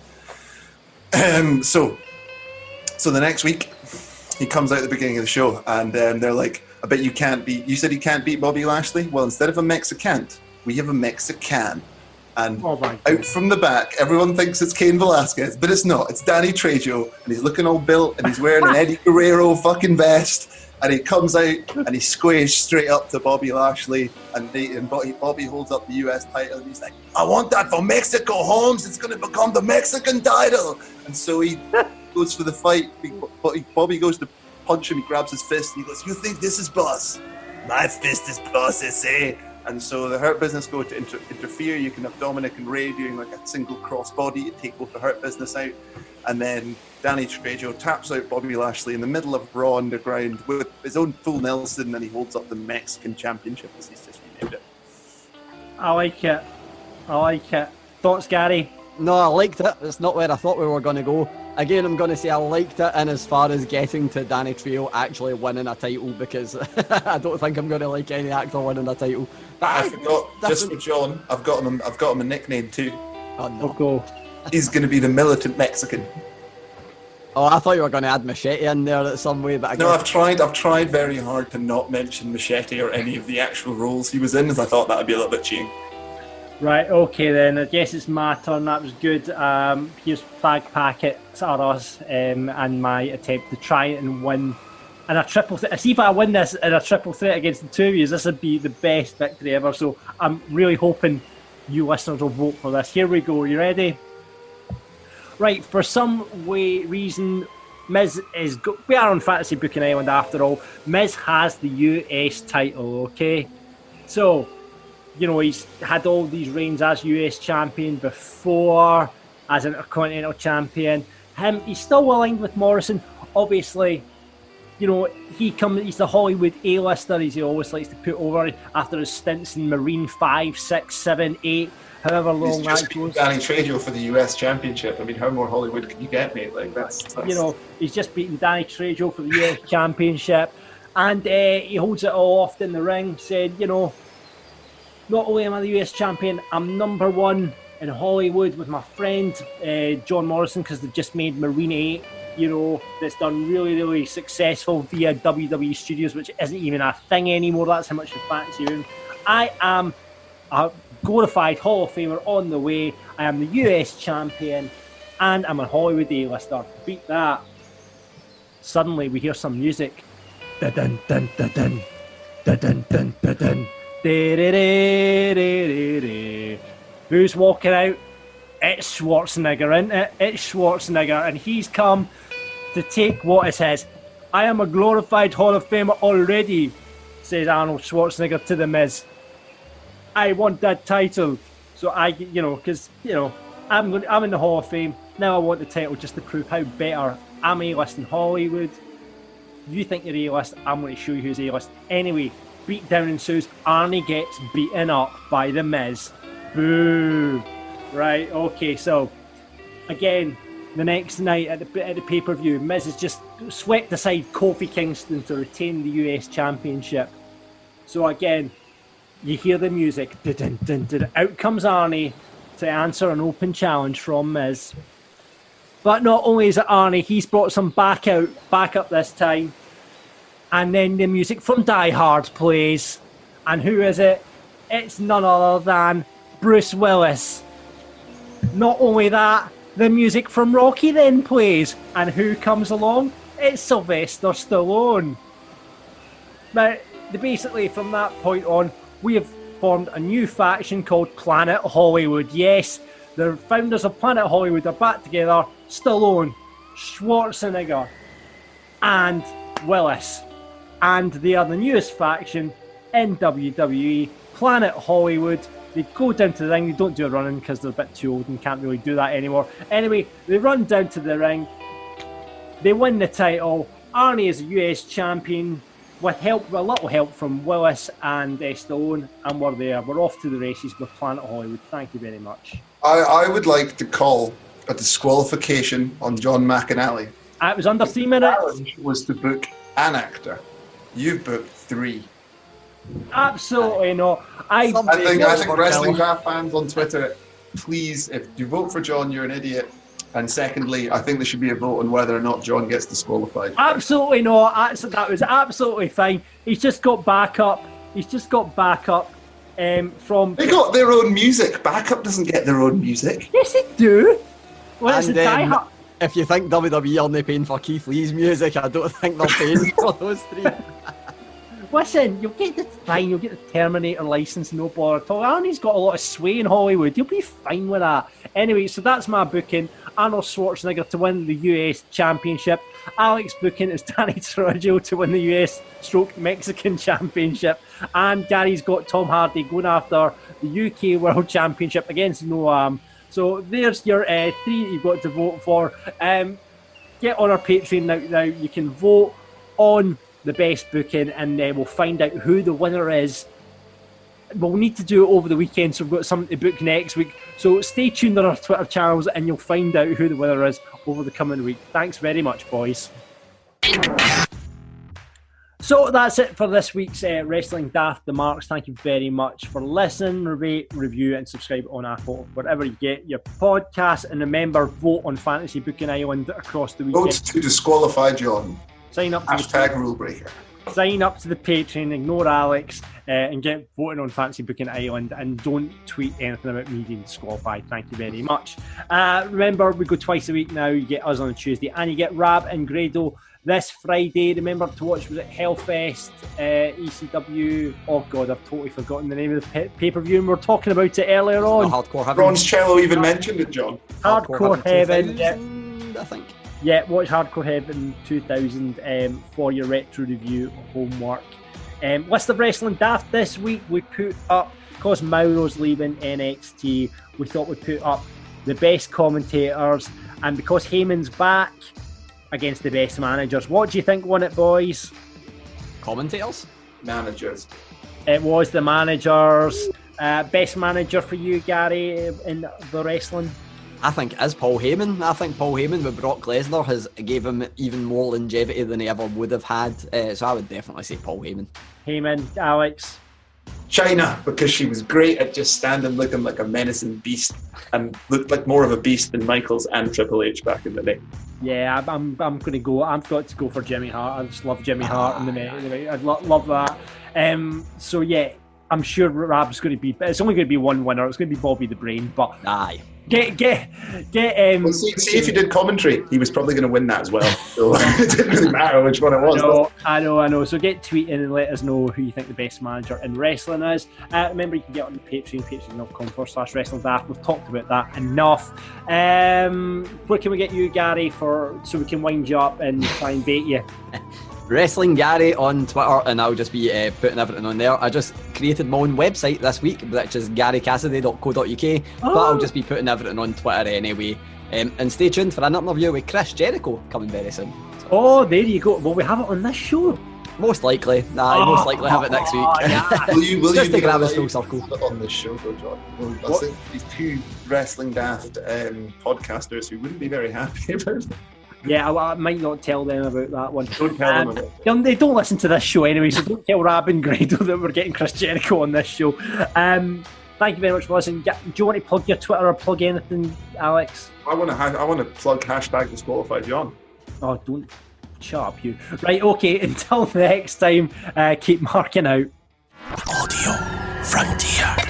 Um, so, so the next week, he comes out at the beginning of the show, and um, they're like, I bet you can't beat, you said you can't beat Bobby Lashley? Well, instead of a Mexican, we have a Mexican. And oh out from the back, everyone thinks it's Cain Velasquez, but it's not. It's Danny Trejo, and he's looking all built, and he's wearing an Eddie Guerrero fucking vest, and he comes out, and he squares straight up to Bobby Lashley, and, they, and Bobby, Bobby holds up the U S title, and he's like, I want that for Mexico, Holmes. It's going to become the Mexican title. And so he goes for the fight. Bobby goes to punch him. He grabs his fist, and he goes, you think this is boss? My fist is boss, I say. And so the Hurt Business go to inter- interfere. You can have Dominic and Ray doing like a single crossbody to take both the Hurt Business out. And then Danny Trejo taps out Bobby Lashley in the middle of Raw Underground with his own full Nelson, and he holds up the Mexican Championship as he's just renamed it. I like it. I like it. Thoughts, Gary? No, I liked it. It's not where I thought we were going to go. Again, I'm going to say I liked it in as far as getting to Danny Trejo actually winning a title, because I don't think I'm going to like any actor winning a title. But I forgot, just for John, I've got him. I've got him a nickname too. Oh no! We'll go. He's going to be the Militant Mexican. Oh, I thought you were going to add Machete in there in some way, but I no, guess... I've tried. I've tried very hard to not mention Machete or any of the actual roles he was in, as I thought that would be a little bit cheating. Right, okay then. I guess it's my turn. That was good. Um, here's fag packets are us, um, and my attempt to try and win in a triple threat. See if I win this in a triple threat against the two of you. This would be the best victory ever. So I'm really hoping you listeners will vote for this. Here we go. Are you ready? Right. For some way reason, Miz is. Go- we are on Fantasy Booking Island after all. Miz has the U S title. Okay, so. You know, he's had all these reigns as U S champion before, as Intercontinental champion. Him, he's still aligned with Morrison. Obviously, you know, he comes. He's the Hollywood A-lister, as he always likes to put over after his stints in Marine five, six, seven, eight, however long he's just that goes. Danny Trejo for the U S championship. I mean, how more Hollywood can you get, mate? Like that's, that's... You know, he's just beaten Danny Trejo for the U S championship, and uh, he holds it all off in the ring, saying, you know, not only am I the U S champion, I'm number one in Hollywood with my friend uh, John Morrison, because they've just made Marine eight, you know, that's done really, really successful via W W E Studios, which isn't even a thing anymore. That's how much you fancy him. I am a glorified Hall of Famer on the way. I am the U S champion, and I'm a Hollywood A-lister. Beat that. Suddenly we hear some music. Dun dun dun dun dun dun dun dun dun dun. Who's walking out? It's Schwarzenegger, isn't it? It's Schwarzenegger, and he's come to take what is his. I am a glorified Hall of Famer already, says Arnold Schwarzenegger to The Miz. I want that title, so I, you know, because you know, I'm going, I'm in the Hall of Fame now. I want the title just to prove how better I'm A-list in Hollywood. You think you're A-list? I'm going to show you who's A-list. Anyway. Beat down ensues. Arnie gets beaten up by The Miz. Boo. Right, okay, so again, the next night at the, at the pay-per-view, Miz has just swept aside Kofi Kingston to retain the U S championship. So again, you hear the music. Dun, dun, dun. Out comes Arnie to answer an open challenge from Miz. But not only is it Arnie, he's brought some back out, back up this time. And then the music from Die Hard plays. And who is it? It's none other than Bruce Willis. Not only that, the music from Rocky then plays. And who comes along? It's Sylvester Stallone. Now, basically from that point on, we have formed a new faction called Planet Hollywood. Yes, the founders of Planet Hollywood are back together. Stallone, Schwarzenegger, and Willis. And they are the newest faction in W W E, Planet Hollywood. They go down to the ring. They don't do a run-in because they're a bit too old and can't really do that anymore. Anyway, they run down to the ring. They win the title. Arnie is a U S champion with help, a little help from Willis and uh, Stallone, and we're there. We're off to the races with Planet Hollywood. Thank you very much. I, I would like to call a disqualification on John McAnally Uh, it was under three minutes. The challenge was to book an actor. You've booked three. Absolutely not. I, I think I think wrestling draft fans on Twitter, please, if you vote for John, you're an idiot. And secondly, I think there should be a vote on whether or not John gets disqualified. Absolutely not. That was absolutely fine. He's just got backup. He's just got backup um, from... They got their own music. Backup doesn't get their own music. Yes, they do. Well, it's And, a um, die-hard. If you think W W E aren't paying for Keith Lee's music, I don't think they're paying for those three. Listen, you'll get the fine, you'll get the Terminator license, no bother at all. Arnie's got a lot of sway in Hollywood. You'll be fine with that. Anyway, so that's my booking. Arnold Schwarzenegger to win the U S Championship. Alex booking is Danny Trujillo to win the U S stroke Mexican Championship. And Gary's got Tom Hardy going after the U K World Championship against Noam. So there's your uh, three that you've got to vote for. Um, get on our Patreon now. Now you can vote on the best booking, and uh, we'll find out who the winner is. We'll need to do it over the weekend, so we've got something to book next week. So stay tuned on our Twitter channels, and you'll find out who the winner is over the coming week. Thanks very much, boys. So that's it for this week's uh, Wrestling Daft the Marks. Thank you very much for listening. Rate, review, and subscribe on Apple, wherever you get your podcast. And remember, vote on Fantasy Booking Island across the weekend. Vote to disqualify John. Sign up. Hashtag to rule breaker. Sign up to the Patreon, ignore Alex, uh, and get voting on Fantasy Booking Island, and don't tweet anything about me being disqualified. Thank you very much. Uh, remember, we go twice a week now. You get us on a Tuesday, and you get Rab and Grado this Friday. Remember to watch, was it Hellfest, uh, E C W? Oh God, I've totally forgotten the name of the pay-per-view, and we were talking about it earlier on. Hardcore Heaven. Ron Cello even mentioned it, John. Hardcore, Hardcore Heaven, yeah. I think. Yeah, watch Hardcore Heaven two thousand um, for your retro review homework. Um, list of Wrestling Daft this week, we put up, because Mauro's leaving N X T, we thought we'd put up the best commentators, and because Heyman's back, against the best managers. What do you think won it, boys? Commentators? Managers. It was the managers. Uh, best manager for you, Gary, in the wrestling? I think is Paul Heyman. I think Paul Heyman with Brock Lesnar has gave him even more longevity than he ever would have had. Uh, so I would definitely say Paul Heyman. Heyman, Alex? Chyna, because she was great at just standing looking like a menacing beast and looked like more of a beast than Michaels and Triple H back in the day. Yeah, I'm I'm, I'm going to go. I've got to go for Jimmy Hart. I just love Jimmy Hart. Ah, in the yeah. I lo- love that. Um, so yeah, I'm sure Rab's going to be. It's only going to be one winner. It's going to be Bobby the Brain. But aye, get get get. Um, well, see, see if he did commentary, he was probably going to win that as well. So it didn't really matter which one it was. I know, I know, I know. So get tweeting and let us know who you think the best manager in wrestling is. Uh, remember, you can get on the Patreon, patreon.com forward slash wrestling daft. We've talked about that enough. Um, where can we get you, Gary, for so we can wind you up and try and bait you? Wrestling Gary on Twitter, and I'll just be uh, putting everything on there. I just created my own website this week, which is gary cassidy dot co dot uk, oh. but I'll just be putting everything on Twitter anyway. Um, and stay tuned for an interview with Chris Jericho coming very soon. Oh, there you go. Will we have it on this show? Most likely. Nah, oh, most likely have it next week. Yeah. will you, will just you to grab us full circle. On this show, though, John? Well, I think these two Wrestling Daft um, podcasters who wouldn't be very happy about it. Yeah, I, I might not tell them about that one. Don't tell um, them about it. They don't listen to this show anyway, so don't tell Rab and Grado that we're getting Chris Jericho on this show. Um, thank you very much for listening. Do you want to plug your Twitter or plug anything, Alex? I want to. Ha- I want to plug hashtag disqualified John. Oh, don't shut up, you. Right, okay. Until next time, uh, keep marking out. Audio Frontier.